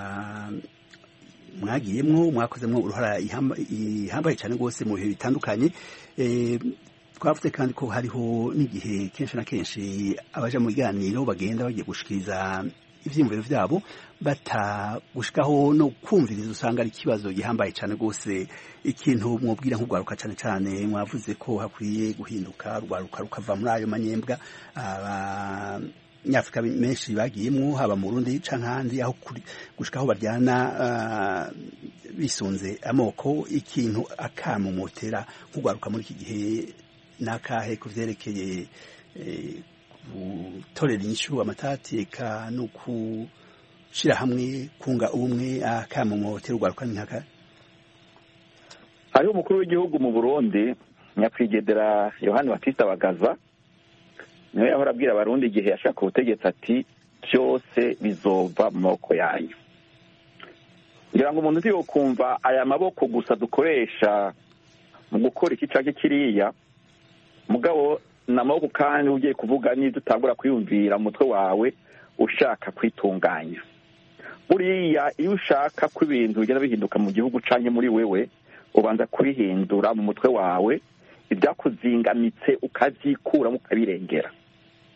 mwagiyemwo, mwakozemwo uruhara ihambaye cyane rwose mu bihe bitandukanye. Twavuze kandi ko hariho n'igihe kenshi na kenshi abaja mu biganiro bagenda bagiye gushikiriza ivyiyumviro vyabo batagushikaho no kumviriza, usanga ari ikibazo gihambaye cyane rwose. Ikintu mwubwira nk'urwaruka cyane cyane, mwavuze ko hakwiye guhinduka urwaruka rukava muri ayo manyembwa Abanyafurika menshi bagiyemwo, haba mu Burundi canke ahandi, aho gushikaho baryana bisunze amoko. Ikintu akamumotera nk'urwaruka muri iki gihe nakahe kuvyerekeye gutorera inyishu amatati eka no kushira hamwe kunga ubumwe? Akamumotera urwaruka nkaka. Hariho umukuru w'igihugu mu Burundi nyakwigendera Yohani Batista Bagaza, niwe yahora abwira abarundi igihe yashaka ubutegetsi ati byose bizova mu maboko yanyu. Ngira ngo umuntu ntiyokumva aya maboko gusa dukoresha mu gukora iki canke kiriya, mugabo namaboko kandi ugiye kuvuga n'ibyo utangura kwiyumvira mu mutwe wawe ushaka kwitunganya. Buriya iyo ushaka ko ibintu bigenda bihinduka mu gihugu canke muri wewe, ubanza kubihindura mu mutwe wawe, ibyakuzingamitse ukavyikuramo ukabirengera.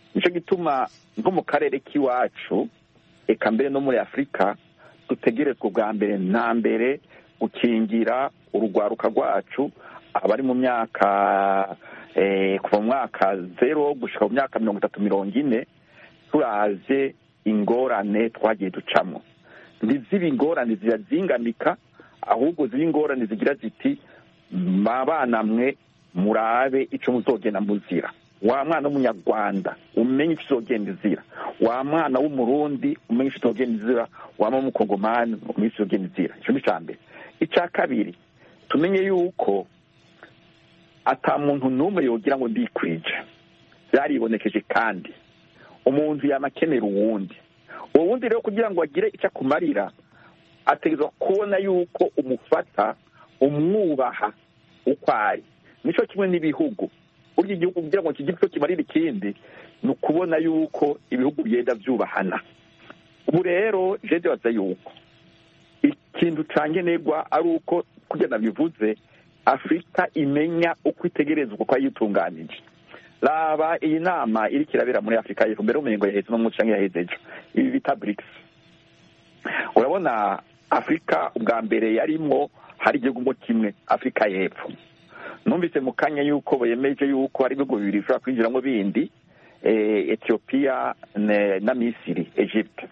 nicyo gituma nko mu karere k'iwacu eka mbere no muri afurika dutegerezwa bwa mbere na mbere gukingira urugwaruka rwacu abari mu myaka kuva mu mwaka 0 gushika mu myaka 30-40 turaze ingorane twagiye ducamo. Ntiziba ingorane zirazingamika, ahubwo ziba ingorane zigira ziti mabana mwe murabe ico muzogenda muzira. Wa mwana w'umunyarwanda umenye icyo uzogenda izira, wa mwana w'umurundi umenye icyo uzogenda izira, wa mwana w'umukongomani umenye icyo uzogenda izira. Icyo ni icya mbere. Icya kabiri, tumenye yuko ata muntu n'umwe yogira ngo ndikwije. Byaribonekeje kandi umuntu yamakenera uwundi. Uwo wundi rero kugira ngo agire icyo akumarira ategerezwa kubona yuko umufata umwubaha uko ari. Nico kimwe n'ibihugu. Urya igihugu kugira ngo kigire icyo kimarira ikindi ni ukubona yuko ibihugu byenda byubahana. Ubu rero jeje baza yuko ikintu cangenerwa ari uko kugenda bivuze Afrika imenya uko itegerezwa uko ayitunganije. Laba iyi nama iri kirabera muri Afrika y'Epfo mbere umengo yaheze no mu canke yahezeje ibi bita BRICS. Urabona Afrika ubwa mbere yarimwo hari igihugu kimwe Afrika y'Epfo. Numvise mu kanya yuko bemeje yuko hari ibihugu bibiri bishobora kwinjiramo bindi, Ethiopia na Misiri, Egypt.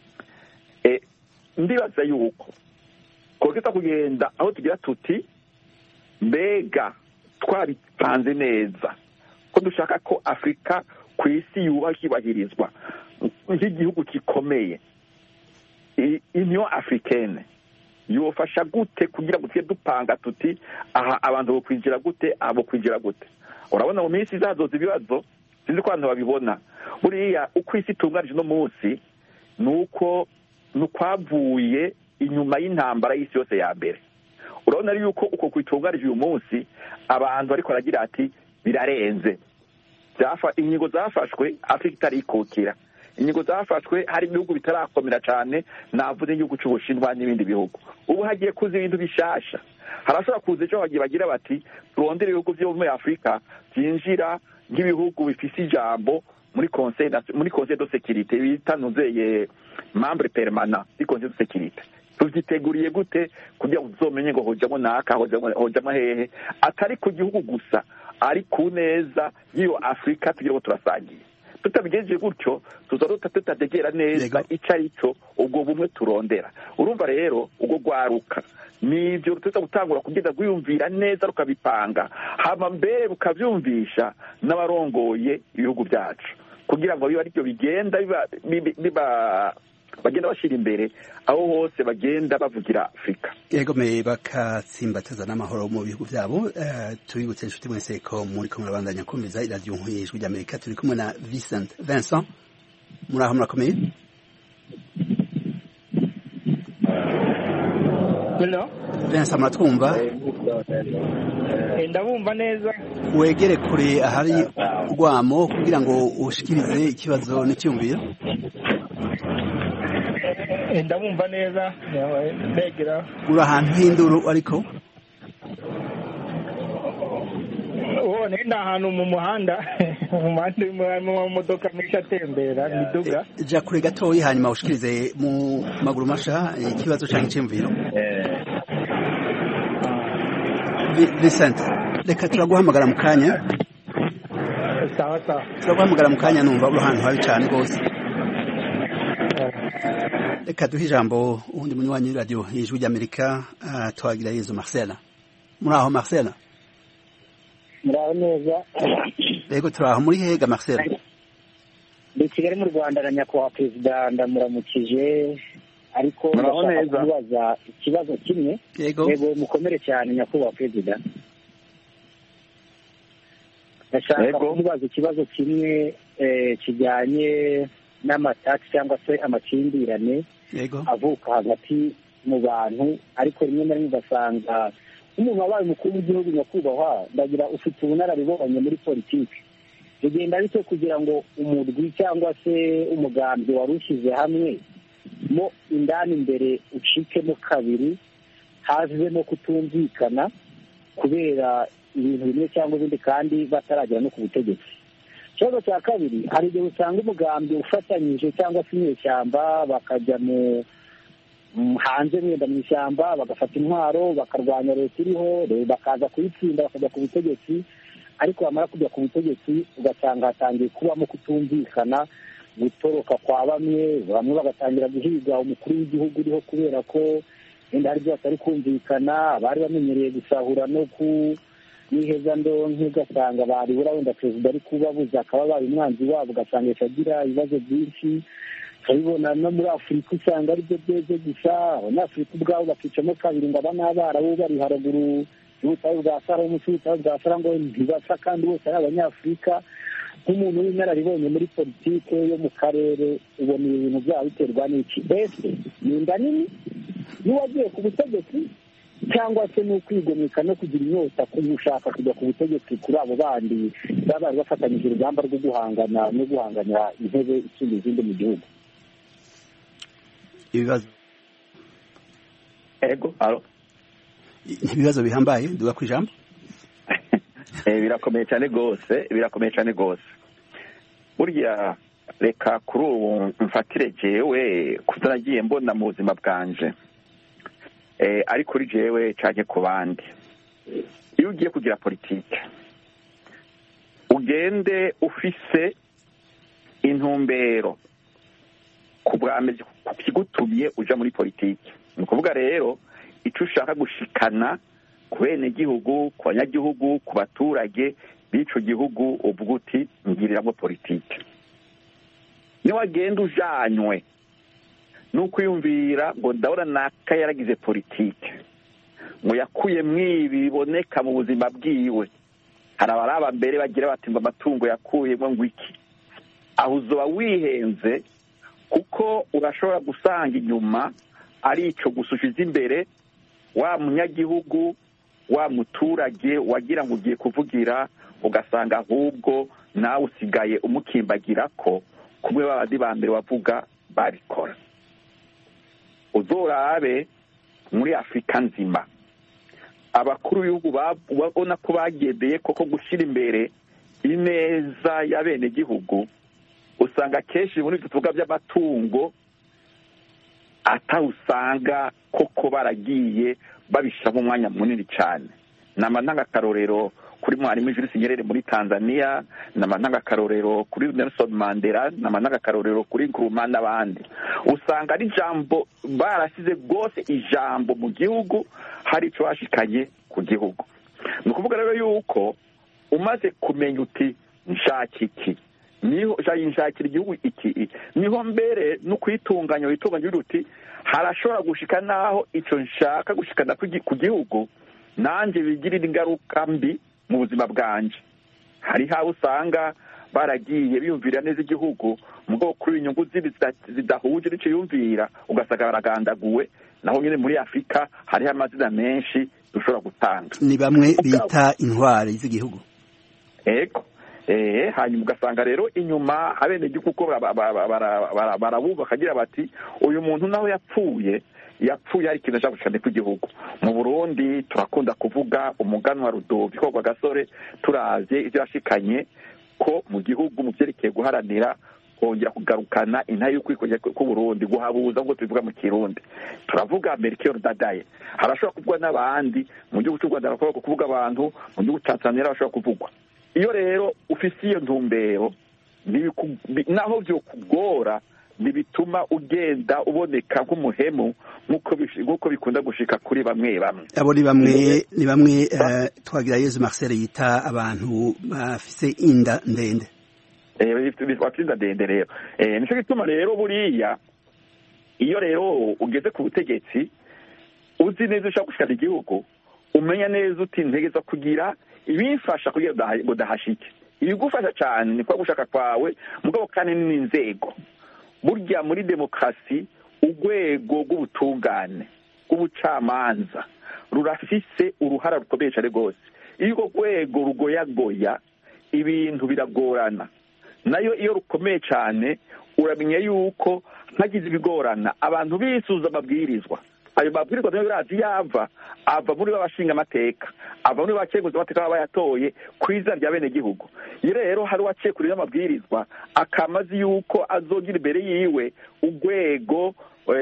Ndibaza yuko kogeza kugenda aho tugira tuti mbega twabipanze neza ko dushaka ko Afrika ku isi yubahirizwa nk'igihugu gikomeye. Union Africaine yofasha gute kugira ngo twe dupanga tuti aha abantu bo kwinjira gute abo kwinjira gute. Urabona mu minsi izazoza ibibazo sinzi ko abantu babibona. Buriya uko isi tunganije no munsi nuko nukwavuye inyuma y'intambara y'isi yose ya mbere. Urabona ari yuko uko kwitunganije uyu munsi abantu ariko aragira ati birarenze. Inyigo zafashwe Afrika itarikukira. Inyigo zafashwe hari ibihugu bitarakomera cyane, navuze igihugu cy'Ubushinwa n'ibindi bihugu. Ubu hagiye kuza ibintu bishasha. Harashobora kuza ejo bagiye bagira bati turondere ibihugu byo muri Afrika byinjira nk'ibihugu bifise ijambo muri Conseil de sécurité bitanuzeye membre permanent du Conseil de sécurité. Tuziteguriye gute kugira ngo uzomenye ngo hojamo naka hojamo hehe atari ku gihugu gusa ari ku neza y'iyo Afrika tugira ngo turasangiye. Tutabigejeje gutyo tuzaruta tutategera neza icarico ubwo bumwe turondera. Urumva rero ubwo gwaruka nivyo tuza gutangura kugenda gwiyumvira neza rukabipanga hama mbere bukavyumvisha n'abarongoye ibihugu byacu kugira ngo biba aribyo bigenda bagenda bashira imbere aho hose bagenda bavugira Afrika. Yego me bakatsimbataza n'amahoro mu bihugu byabo. Tubibutse inshuti mwese ko muri kumwe bandanya komeza iradiyo nk'ijwi ry'Amerika. Turi kumwe na Vincent. Muraho murakomeye? Hello. Vincent muratwumva? Ndabumva neza. Wegere kure ahari urwamo kugira ngo ushikirize ikibazo n'icyumviro. Ndabumva neza ndegera. Uri ahantu h'induru ariko? Nenda ahantu mu muhanda mu modoka menshi atembera miduga. Ja kure gatoyi hanyuma ushikirize mu maguru masha ikibazo cyangwa icyumviro. Vincent, reka turaguhamagara mu kanya. Sawa. Turaguhamagara mu kanya numva uri ahantu habi cyane rwose. Reka duhe ijambo ubundi munywanyi radio y'ijwi ry'Amerika twagira Yezu Marcela. Muraho Marcela? Muraho neza. Yego turaho muri hega Marcela? Ndi Kigali mu Rwanda na nyakubahwa perezida ndamuramukije ariko ndabaza ikibazo kimwe. Yego mukomere cyane nyakubahwa perezida. Ndashaka kumubaza ikibazo kimwe kijyanye n'amatati cyangwa se amakimbirane avuka hagati mu bantu ariko rimwe na rimwe ugasanga umuntu wabaye umukuru w'igihugu nyakubahwa ndagira ufite ubunararibonye muri politiki bigenda bito kugira ngo umurwi cyangwa se umugambi warushyize hamwe mo indani imbere ucikemo kabiri hazemo kutumvikana kubera ibintu bimwe cyangwa ibindi kandi bataragera no ku butegetsi. ikibazo cya kabiri, hari igihe usanga umugambi ufatanyije cyangwa se inyeshyamba bakajya hanze wenda mu ishyamba bagafata intwaro bakarwanya leta iriho, bakaza kuyitsinda bakajya ku butegetsi, ariko bamara kujya ku butegetsi ugasanga hatangiye kubamo kutumvikana, gutoroka kwa bamwe bagatangira guhiga umukuru w'igihugu uriho kubera ko wenda hari byose ari kumvikana, abari bamenyereye gusahura no n'iheza ndonke ugasanga baribura wenda perezida ari kubabuza akaba baye umwanzi wabo, ugasanga agira ibibazo byinshi. turabibona no muri afurika usanga aribyo byeze gusa, abanyafurika ubwabo bakicamo kabiri ngo aba n'abarabu bari haruguru y'ubutayu bwa sahara, munsi y'ubutayu bwa sahara ngo ntibasa kandi bose ari abanyafurika. Nk'umuntu w'inararibonye muri politike yo mu karere ubona ibintu byaba biterwa n'iki? Mbese ni inda nini n'uwagiye ku butegetsi cyangwa se n'ukwigomeka no kugira inyota gushaka kujya ku butegetsi kuri abo bandi baba bari bafatanyije urugamba rwo guhangana no guhanganya intebe isumba izindi mu gihugu? Ibibazo ibibazo bihambaye duga ku ijambo. Birakomeye cyane rwose burya reka kuri ubu mfatire jewe kuko nagiye mbona mu buzima bwanje, ariko kuri jewe cyane ku bandi. Iyo ugiye kugira politike ugende ufise intumbero ku kigutumye uja muri politike. Ni ukuvuga rero icyo ushaka gushikana ku benegihugu, ku banyagihugu, ku baturage b'ico gihugu, uvuga uti ngiriramo politike. Niwagenda ujanywe n'ukwiyumvira ngo ndabona naka yaragize politike, ngo yakuye mwibi biboneka mu buzima bwiwe, hari abaraba mbere bagira bati ngo amatungo yakuyemo ngo iki, aho uzoba wihenze, kuko urashobora gusanga inyuma ari ico gusushiza imbere wa munyagihugu, wa muturage wagira ngo ugiye kuvugira, ugasanga ahubwo nawe usigaye umukimbagira ko kumwe babandi ba mbere wavuga babikora. Uzorabe muri Afurika nzima abakuru b'ibihugu babona ko bagendeye koko gushyira imbere ineza y'abenegihugu, usanga kenshi muri ibyo tuvuga by'amatungo atawusanga koko baragiye babishamo umwanya munini cyane. Nama ntangakarorero kuri Mwalimu Julius Nyerere muri Tanzania, nama ntangakarorero kuri Nelson Mandela, nama ntangakarorero kuri Nkrumah n'abandi. Usanga ari jambo barasize rwose ijambo mu gihugu, hari icyo bashikanye ku gihugu. Ni ukuvuga rero yuko umaze kumenya uti nshaka iki, niho nshakira igihugu iki, niho mbere no kwitunganya witunganya uti harashobora gushika naho icyo nshaka gushikana ku gihugu nanjye bigirira ingaruka mbi mu buzima bwanje. Hari hawe usanga baragiye biyumvira neza igihugu mugabo kuri inyungu zidahuje n'icyo yumvira ugasanga baragandaguwe. Naho nyine muri Afurika hariho amazina menshi dushobora gutanga, ni bamwe bita intwari z'igihugu. Hanyuma ugasanga rero inyuma abenegihugu ko barabuba bakagira bati uyu muntu naho yapfuye hari ikintu ashaka gushikana ku gihugu. Mu Burundi turakunda kuvuga umuganwa Rudoviko Rwagasore, turavye ivyo yashikanye ko mu gihugu mu vyerekeye guharanira kongera kugarukana intahe y'ukwikongera ku Burundi, guhabuza ngo tubivuga mu Kirundi. Turavuga Melchior Ndadaye, harashobora kuvugwa n'abandi mu gihugu cy'u Rwanda, harashobora kuvuga abantu mu gihugu cya Tanzania harashobora kuvugwa. Iyo rero ufise iyo ntumbero naho byo kugora ntibituma ugenda uboneka nk'umuhemu nk'uko bikunda gushika kuri bamwe. Abo ni bamwe Twagirayezu Marcel yita abantu bafise inda ndende. Bafise inda ndende rero. Nico gituma rero buriya iyo rero ugeze ku butegetsi uzi neza ushaka gushikana igihugu, umenya neza uti ntegeza kugira ibifasha kugira ngo dahashike. Ibigufasha cyane ni kwa gushaka kwawe mugabo kandi n'inzego. Burya muri demokrasi urwego rw'ubutungane rw'ubucamanza rurafise uruhara rukomeye cyane rwose. Iyo urwo rwego rugoyagoya ibintu biragorana. Nayo iyo rukomeye cyane uramenya yuko ntagize ibigorana abantu bisuza amabwirizwa ayo mabwirizwa niyo birazi yava ava muri babashinga amateka ava muri bakeguza amateka baba yatoye kwiza rya bene gihugu. Rero hari waciye kuri amabwirizwa akamazi yuko azogira imbere yiwe urwego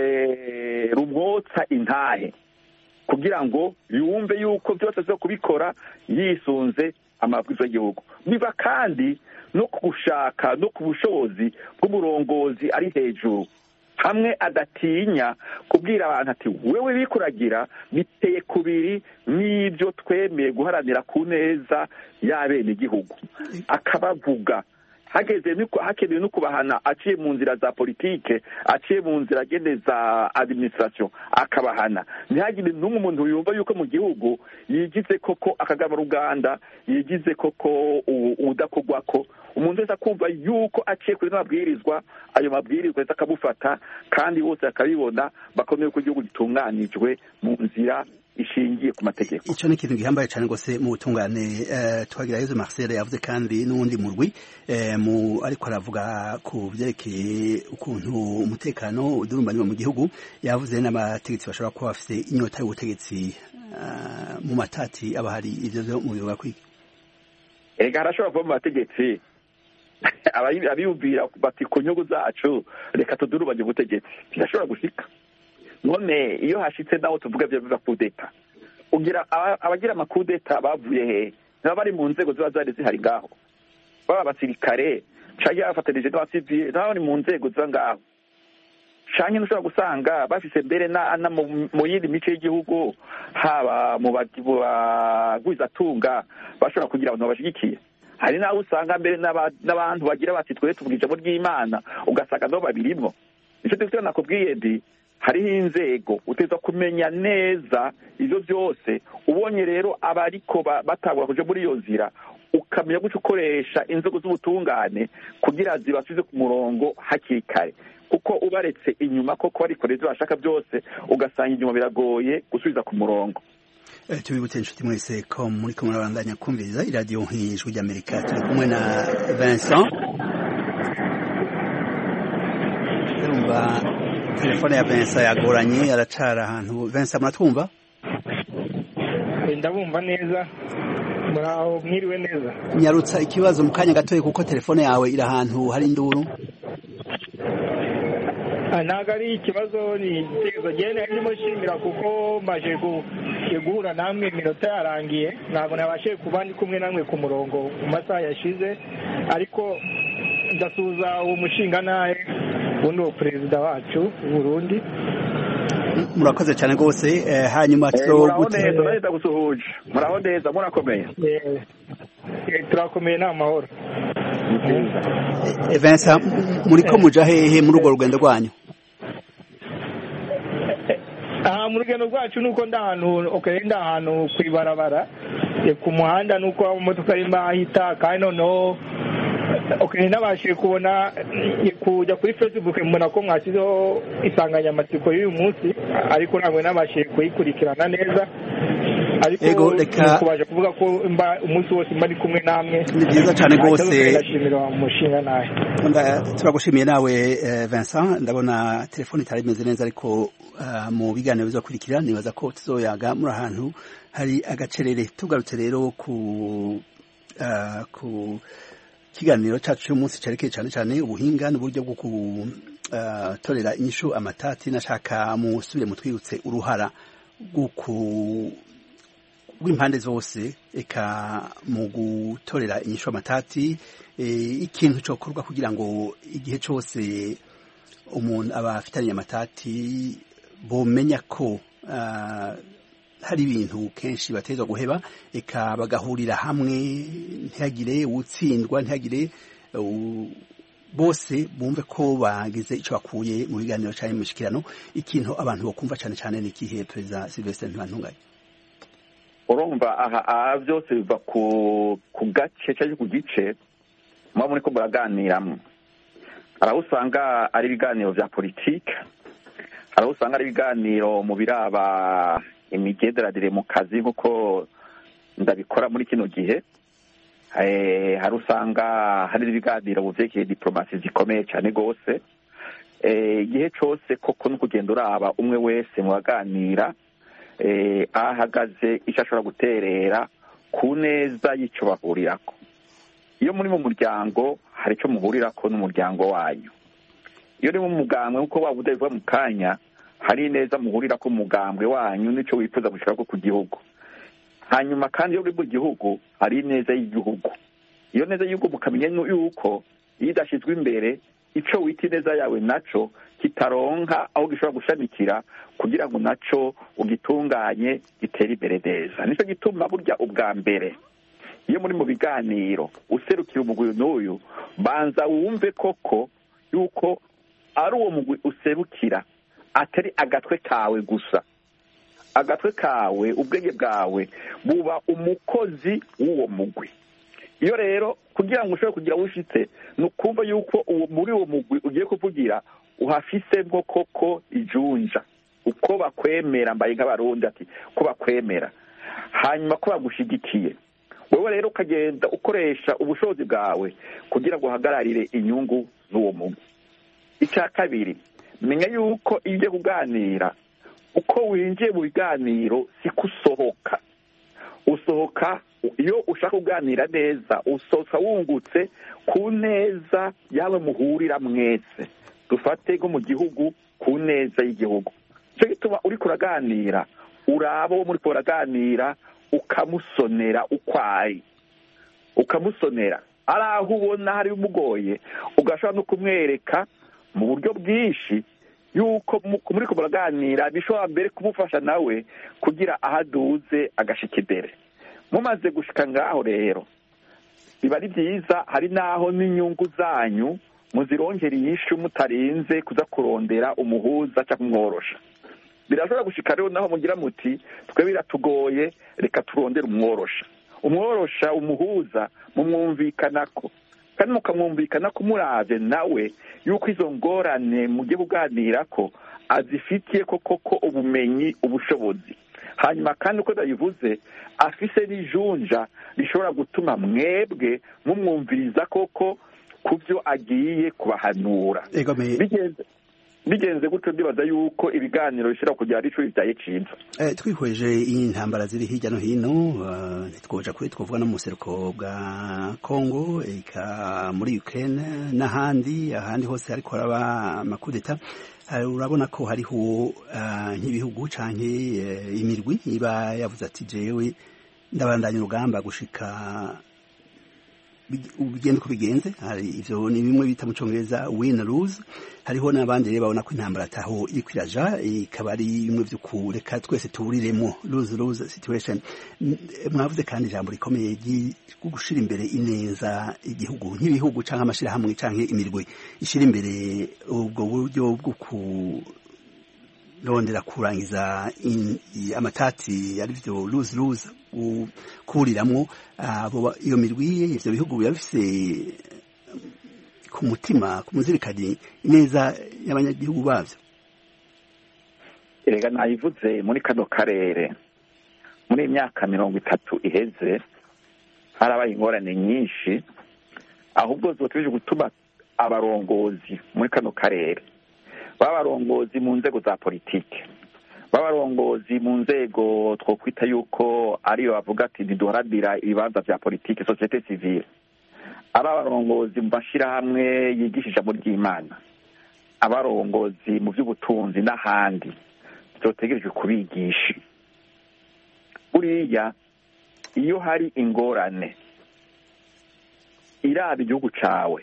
rumwotsa intahe kugira ngo yumve yuko byose zo kubikora yisunze amabwirizwa y'igihugu. Biva kandi no kugushaka no ku bushobozi bw'umurongozi ari hejuru, hamwe adatinya kubwira abantu ati wewe bikuragira biteye kubiri n'ibyo twemeye guharanira ku neza y'abene igihugu, akabavuga hakenewe no kubahana aciye mu nzira za politike, aciye mu nzira agende za administration akabahana. Ntihagire n'umwe umuntu yumva yuko mu gihugu yigize koko akagaba ruganda, yigize koko udakogwako. Umuntu wese akumva yuko aciye kuri mabwirizwa, ayo mabwirizwa akamufata kandi bose akabibona, bakomeye ko igihugu gitunganijwe mu nzira ishingiye ku mategeko. Ico ni ikintu gihambaye cyane gose mu butungane. Twagira Yezu Marcel yavuze kandi n'uwundi murwi ariko aravuga ku byerekeye ukuntu umutekano udurumbanywa mu gihugu. Yavuze n'abategetsi bashobora kuba bafite inyota y'ubutegetsi mu matati abahari. Ivyo byo mu bivuga kwiki? Ega harashobora kuba mu bategetsi abiyumvira bati ku nyungu zacu reka tudurubanye ubutegetsi, birashobora gushika. None iyo hashitse naho tuvuga byo biva kudeta, ugira abagira amakudeta bavuye he? Naba bari mu nzego ziba zari zihari ngaho, baba abasirikare canke abafatanije n'abasivile, nabo bari mu nzego ziba ngaho. Canke ntushobora gusanga bafise mbere na mu yindi mice y'igihugu, haba mu bagwizatunga bashobora kugira abantu babashigikiye. Hari naho usanga mbere n'abantu bagira bati twe tuvuga ijambo ry'Imana, ugasanga nabo babirimwo. Nico dufite nakubwiye ndi hariho inzego uteza kumenya neza ivyo byose. Ubonye rero abariko batangura kuja muri iyo nzira, ukamenya guca ukoresha inzego z'ubutungane kugira zibasubize ku murongo hakiri kare, kuko ubaretse inyuma koko barikora ivyo bashaka byose, ugasanga inyuma biragoye gusubiza ku murongo. Tubibutse inshuti mwese ko muri ko murabandanya kumviriza iradiyo nk'ijwi ry'Amerika. Turi kumwe na Vincent. Urumva telefone ya Vincent yagoranye, aracara ahantu. Vincent, muratwumva? Ndabumva neza. Muraho, mwiriwe neza. Nyarutsa ikibazo mu kanya gatoye kuko telefone yawe iri ahantu hari induru. Ntabwo ari ikibazo, ni igitekerezo genda ndimo shimira kuko maje guhura namwe iminota yarangiye. Ntabwo nabashije kuba ndi kumwe namwe ku murongo mu masaha yashize, ariko ndasuhuza uwo mushinga nawe ubundi uwo perezida wacu w'Uburundi. Murakoze cyane rwose. Hanyuma turaguteza gusuhuje. Muraho neza, murakomeye? Turakomeye n'amahoro. Vincent, muri ko muja hehe muri urwo rugendo rwanyu? Mu rugendo rwacu nuko ndahantu kwibarabara ku muhanda, nuko amamodoka arimo ahita, kandi noneho nabashije kubona kujya kuri Facebook mbona ko mwashyizeho insanganyamatsiko y'uyu munsi, ariko ntabwo nabashije kuyikurikirana neza, ariko kubaje kuvuga ko umunsi wose mba ari kumwe namwe. Ni byiza cyane rwose. Ndashimira umushinga nawe. Turagushimiye nawe Vincent. Ndabona telefone itari imeze neza, ariko mu biganiro bizakurikira nibaza ko tuzoyaga muri ahantu hari agacerere. Tugarutse rero ku kiganiro cyacu cy'umunsi cyerekeye cyane cyane ubuhinga n'uburyo bwo gutorera inyishu amatati. Nashaka musubire mutwibutse uruhara rw'impande zose eka mu gutorera inyishu amatati, ikintu cyokorwa kugira ngo igihe cyose umuntu aba afitanye amatati bomenya ko hari ibintu kenshi batezwa guheba, eka bagahurira hamwe, ntihagire utsindwa, ntihagire bose bumve ko bagize icyo bakuye mu biganiro cyane mu mishikirano. Ikintu abantu bakumva cyane cyane ni ikihe, Perezida Sylvestre Ntibantunganya? Urumva aha byose biva ku gace cyangwa ku gice muba muri ko muraganiramo. Hari aho usanga ari ibiganiro bya politike, hari aho usanga ari ibiganiro mu biraba imigenderanire mu kazi nk'uko ndabikora muri kino gihe, hari usanga hari ibiganiro mu byerekeye diplomasi zikomeye cyane rwose, igihe cyose koko no kugenda uraba umwe wese mu baganira aho ahagaze icyo ashobora guterera ku neza y'icyo bahurirako. Iyo muri mu muryango hari icyo muhurirako n'umuryango wanyu. Iyo uri mu mugambwe nk'uko waba udabivuga mu kanya, hari neza muhurirako mu mugambwe wanyu n'icyo wifuza gushirako ku gihugu. Hanyuma kandi iyo uri mu gihugu hari neza y'igihugu. Iyo neza y'igihugu mukamenya yuko iyo idashyizwe imbere icyo wita ineza yawe naco kitaronka aho gishobora gushamikira kugira ngo naco ugitunganye gitere imbere neza. Nicyo gituma burya ubwa mbere iyo muri mu biganiro userukira umugwi n'uyu, banza wumve koko yuko ari uwo mugwi userukira atari agatwe kawe gusa. Agatwe kawe, ubwenge bwawe buba umukozi w'uwo mugwi. Iyo rero kugira ngo ushobore kugira wushitse ni ukumva yuko muri uwo mugwi ugiye kuvugira uhafisemo koko ijunja, uko bakwemera, mbaye nk'abarundi ati ko bakwemera, hanyuma ko bagushigikiye. Wewe rero ukagenda ukoresha ubushobozi bwawe kugira ngo uhagararire inyungu z'uwo mugwi. Icya kabiri, menya yuko iyo ugiye kuganira, uko winjiye mu biganiro siko usohoka. Usohoka iyo ushaka kuganira neza, usohoka wungutse ku neza yawe muhurira mwese. Dufate nko mu gihugu ku neza y'igihugu. Cyo gituma uri kuraganira, uraba wo muri kuraganira ukamusonera ukwayi. Ukamusonera ari aho ubona hari umugoye, ugashobora no kumwereka mu buryo bwinshi yuko muri kuraganira bishobora mbere kumufasha nawe kugira ahaduze agashika imbere. Mumaze gushika ngaho rero biba ari byiza, hari naho n'inyungu zanyu muzirongera inyishu mutarinze kuza kurondera umuhuza cyangwa kumworosha. Birashobora gushika rero naho mugira muti twe biratugoye, reka turondere umworosha. Umworosha, umuhuza mumwumvikanako, kandi mukamwumvikanako murave nawe yuko izo ngorane mugiye kuganirako azifitiye koko ubumenyi, ubushobozi. Hanyuma kandi uko ndabivuze afise n'ijunja rishobora gutuma mwebwe mumwumviriza koko ku byo agiye kubahanura. Bigenze gutyo ndibaza yuko ibiganiro bishobora kugira ari icyo bitaye ciza. Twihweje intambara ziri hirya no hino, ntitwoja kuri twovuga no mu buseruko bwa Congo, eka muri Ukraine n'ahandi hose hariko haraba amakudeta. Urabona ko hariho nk'ibihugu canke imirwi iba yavuze ati jewe ndabandanya urugamba gushika ugenda uko bigenze. Hari ivyo ni bimwe bita mu Congereza win lose. Hariho n'abandi rero babona ko intambara ataho iri kwiraja, ikaba ari bimwe vyo kureka twese tuburiremo, lose situation. Mwavuze kandi ijambo rikomeye ryo gushira imbere ineza igihugu, nk'ibihugu canke amashirahamwe canke imirwi ishira imbere ubwo buryo bwo kurondera kurangiza amatati ari vyo lose kuriramwo. Iyo mirwi ivyo bihugu biba bifise ku mutima, ku muzirikani neza y'abanyagihugu bavyo. Erega nayivuze muri kano karere muri imyaka 30 iheze harabaye ingorane nyinshi, ahubwo zotuje gutuma abarongozi muri kano karere b'abarongozi mu nzego za politike, b'abarongozi mu nzego twokwita yuko ariyo bavuga ati ntiduharanira ibibanza vya politike, societe civile, abarongozi mu mashirahamwe yigisha ijambo ry'Imana, abarongozi mu by'ubutunzi n'ahandi, tutegerejwe kubigisha. Buriya iyo hari ingorane iraba igihugu cawe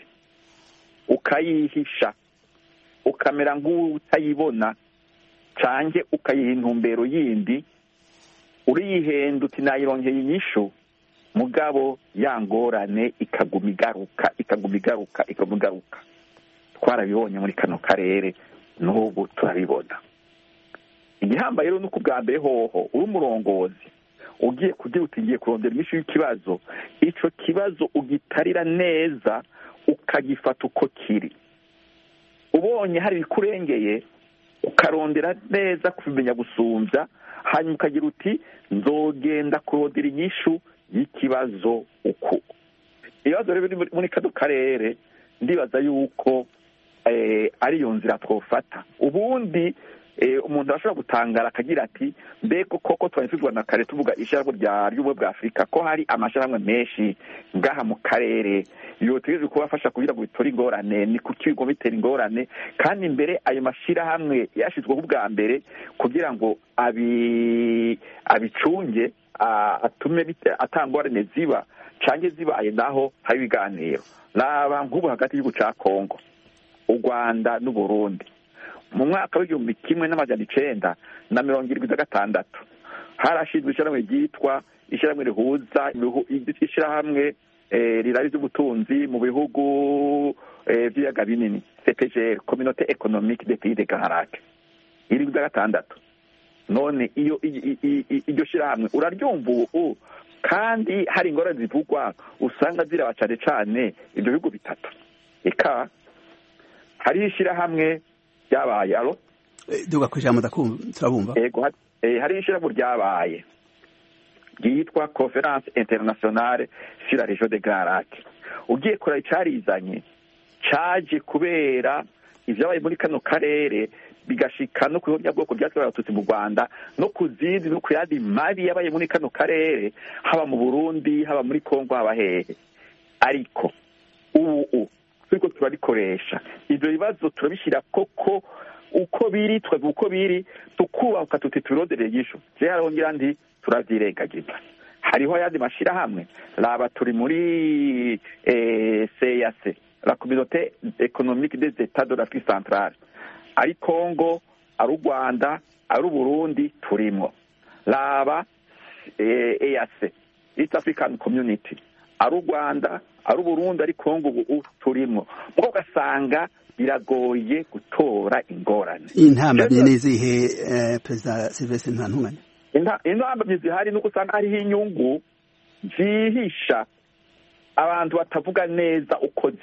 ukayihisha, ukamera nk'utayibona canke ukayiha intumbero yindi, uriyihenda uti nayironkeye inyishu, mugabo ya ngorane ikaguma igaruka. Twarabibonye muri kano karere, n'ubu turabibona. Igihambaye rero nuko ubwa mbere hoho uri umurongozi ugiye kugira uti ngiye kurondera inyishu y'ikibazo, ico kibazo ugitarira neza, ukagifata uko kiri. Ubonye hari bikurengeye ukarondera neza kubimenya gusumvya, hanyuma ukagira uti nzogenda kurondera inyishu y'ikibazo uko. Ibibazo rero muri kano karere ndibaza yuko ariyo nzira twofata. Ubundi umuntu arashobora gutangara akagira ati mbega koko twanyuzwa na kare tuvuga ishyirahamwe ry'ubumwe bwa Afurika ko hari amashyirahamwe menshi ngaha mu karere iyo tugize kubafasha kugira ngo bitore ingorane ni kuki bigo bitera ingorane kandi imbere ayo mashyirahamwe yashyizweho ubwa mbere kugira ngo abicunge atume atangorane ziba cange zibaye naho hari ibiganiro naba nk'ubu hagati y'igihugu ca Kongo u Rwanda n'u Burundi mu mwaka w'igihumbi kimwe n'amajana 1976 harashizwe ishyirahamwe ryitwa ishyirahamwe rihuza ishyirahamwe rirari ry'ubutunzi mu bihugu by'ibiyaga binini CPGL Communauté économique des pays de Grand Lac 1976 none iyo iryo shyirahamwe uraryumva ubu kandi hari ingorane zivugwa usanga ziraba cane ibyo bihugu bitatu eka hari ishyirahamwe ryabaye alo duga kujambo turabumva yego hari ishyirahamwe ryabaye ryitwa Conference Internationale sur la Région de Grand Lac ugiye kora icarizanye caje kubera ivyabaye muri kano karere bigashika no kuyonya bwoko ryatwaye abatutsi mu Rwanda no kuzindi no kuyandi mabi yabaye muri kano karere haba mu Burundi haba muri Kongo haba hehe ariko ubu turiko turabikoresha ivyo bibazo turabishira koko uko biri twebwe uko biri tukubaka tuti turodere yisho cyarongera ndi turavyirengagiza hariho yandi mashirahamwe raba turi muri CEAC la Communauté économique des États de l'Afrique centrale ari Kongo ari Rwanda ari Burundi turimo raba EAC East African Community ari Rwanda ari Burundi ari Kongo ubu turimo muko gasanga biragoye gutora ingorane intambamye nizihe President Sylvestre Ntantunganya intambamye zihari nuko usanga hariho inyungu zihisha abantu batavuga neza uko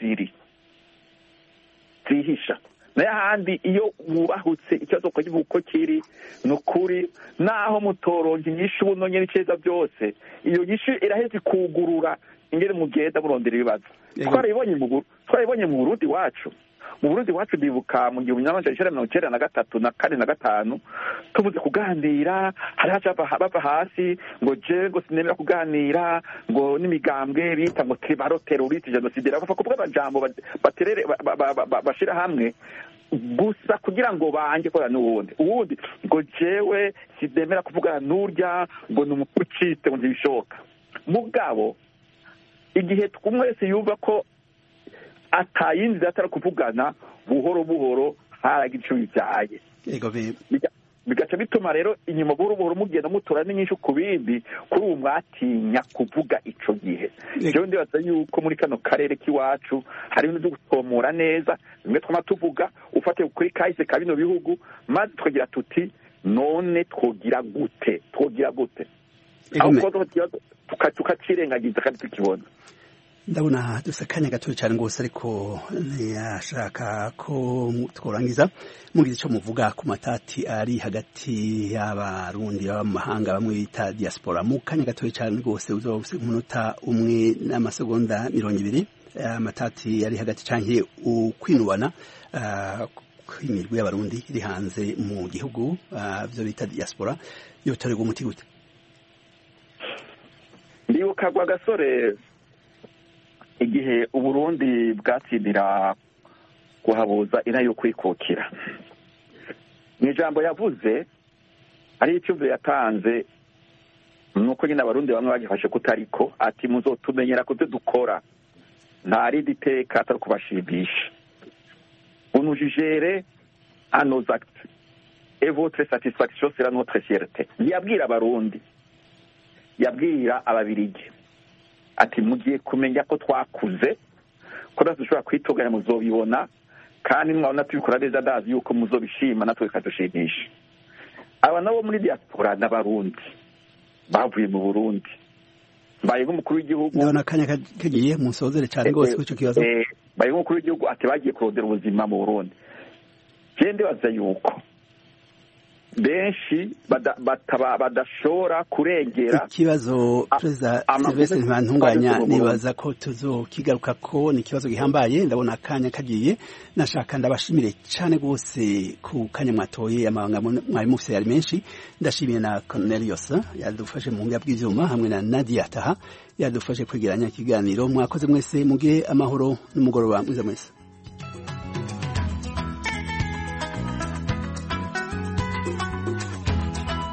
zihisha naye handi iyo mubahutse ikibazo ko kivuga uko kiri nukuri naho mutoronka inyishu bunonye n'iceza byose iyo nyishu iraheze kugurura ingere mugenda murondera ibibazo twarabibonye mu Burundi wacu ndibuka mu 1993 na 4 na 5 tubuze kuganira haracha bava hasi ngo je ngo sinemera kuganira ngo n'imigambwe bita ngo tribaro terroriste genocide bafa kuvuga abajambo baterere bashira hamwe gusa kugira ngo banje kora n'uwundi ngo jewe sidemera kuvugana n'urya ngo n'umupucite ngo ntibishoka mugabo igihe twumwese yumva ko atayindi datara kuvugana buhoro haragicu byaye bigaca bituma rero inyuma buhoro mugenda mutora n'inyishu kubindi kuri ubu mwatinya kuvuga ico gihe jewe ndibaza yuko muri kano karere kiwacu hari ibintu byo gutomora neza bimwe twamatuvuga ufate kuri kahise ka bino bihugu maze twagira tuti none twogira gute tukacirengagiza kandi tukibona ndabona dusakanya gato cyane ngose ariko ntiyashaka ko tworangiza mugize icyo muvuga ku matati ari hagati y'abarundi b'amahanga bamwe bita diaspora mu kanya gato cyane rwose uzobuse umunota umwe n'amasegonda 20 amatati ari hagati canke ukwinubana kw'imirwi y'abarundi iri hanze mu gihugu byo bita diaspora yotorerwa umuti gute ndibuka gwa gasore igihe Uburundi bwatsindira kuhabuza ina yo kwikukira ni jambo yavuze ari icyumve yatanze nuko nyine abarundi bamwe bagifashe kutariko ati muzotumenyera ko dukora ntari diteka atari kubashibisha unujigere à nos actes et votre satisfaction sera notre fierté yabwira abarundi yabwira ababirigi ati mugiye kumenya ko twakuze ko dushobora kwitoganya muzobibona kandi mwabona tubikora neza ndazi yuko muzobishima natwe kadushimisha aba nabo muri diaspora n'abarundi bavuye mu Burundi baye nk'umukuru w'igihugu ndabona kanya kagiye musozere cyane rwose ku cyo kibazo baye nk'umukuru w'igihugu ati bagiye kurondera ubuzima mu Burundi gende baza yuko benshi badashobora kurengera ikibazo perezida Sylvestre Ntibantunganya nibaza ko tuzokigaruka ko ni ikibazo gihambaye ndabona akanya kagiye nashaka ndabashimire cyane rwose ku kanya mwatoye amabanga mwari mufise yari menshi ndashimiye na Cornelius yadufashe mu ngabwe bw'ivyuma hamwe na Nadia Taha yadufashe kwegeranya ikiganiro mwakoze mwese muge amahoro n'umugoroba mwiza mwese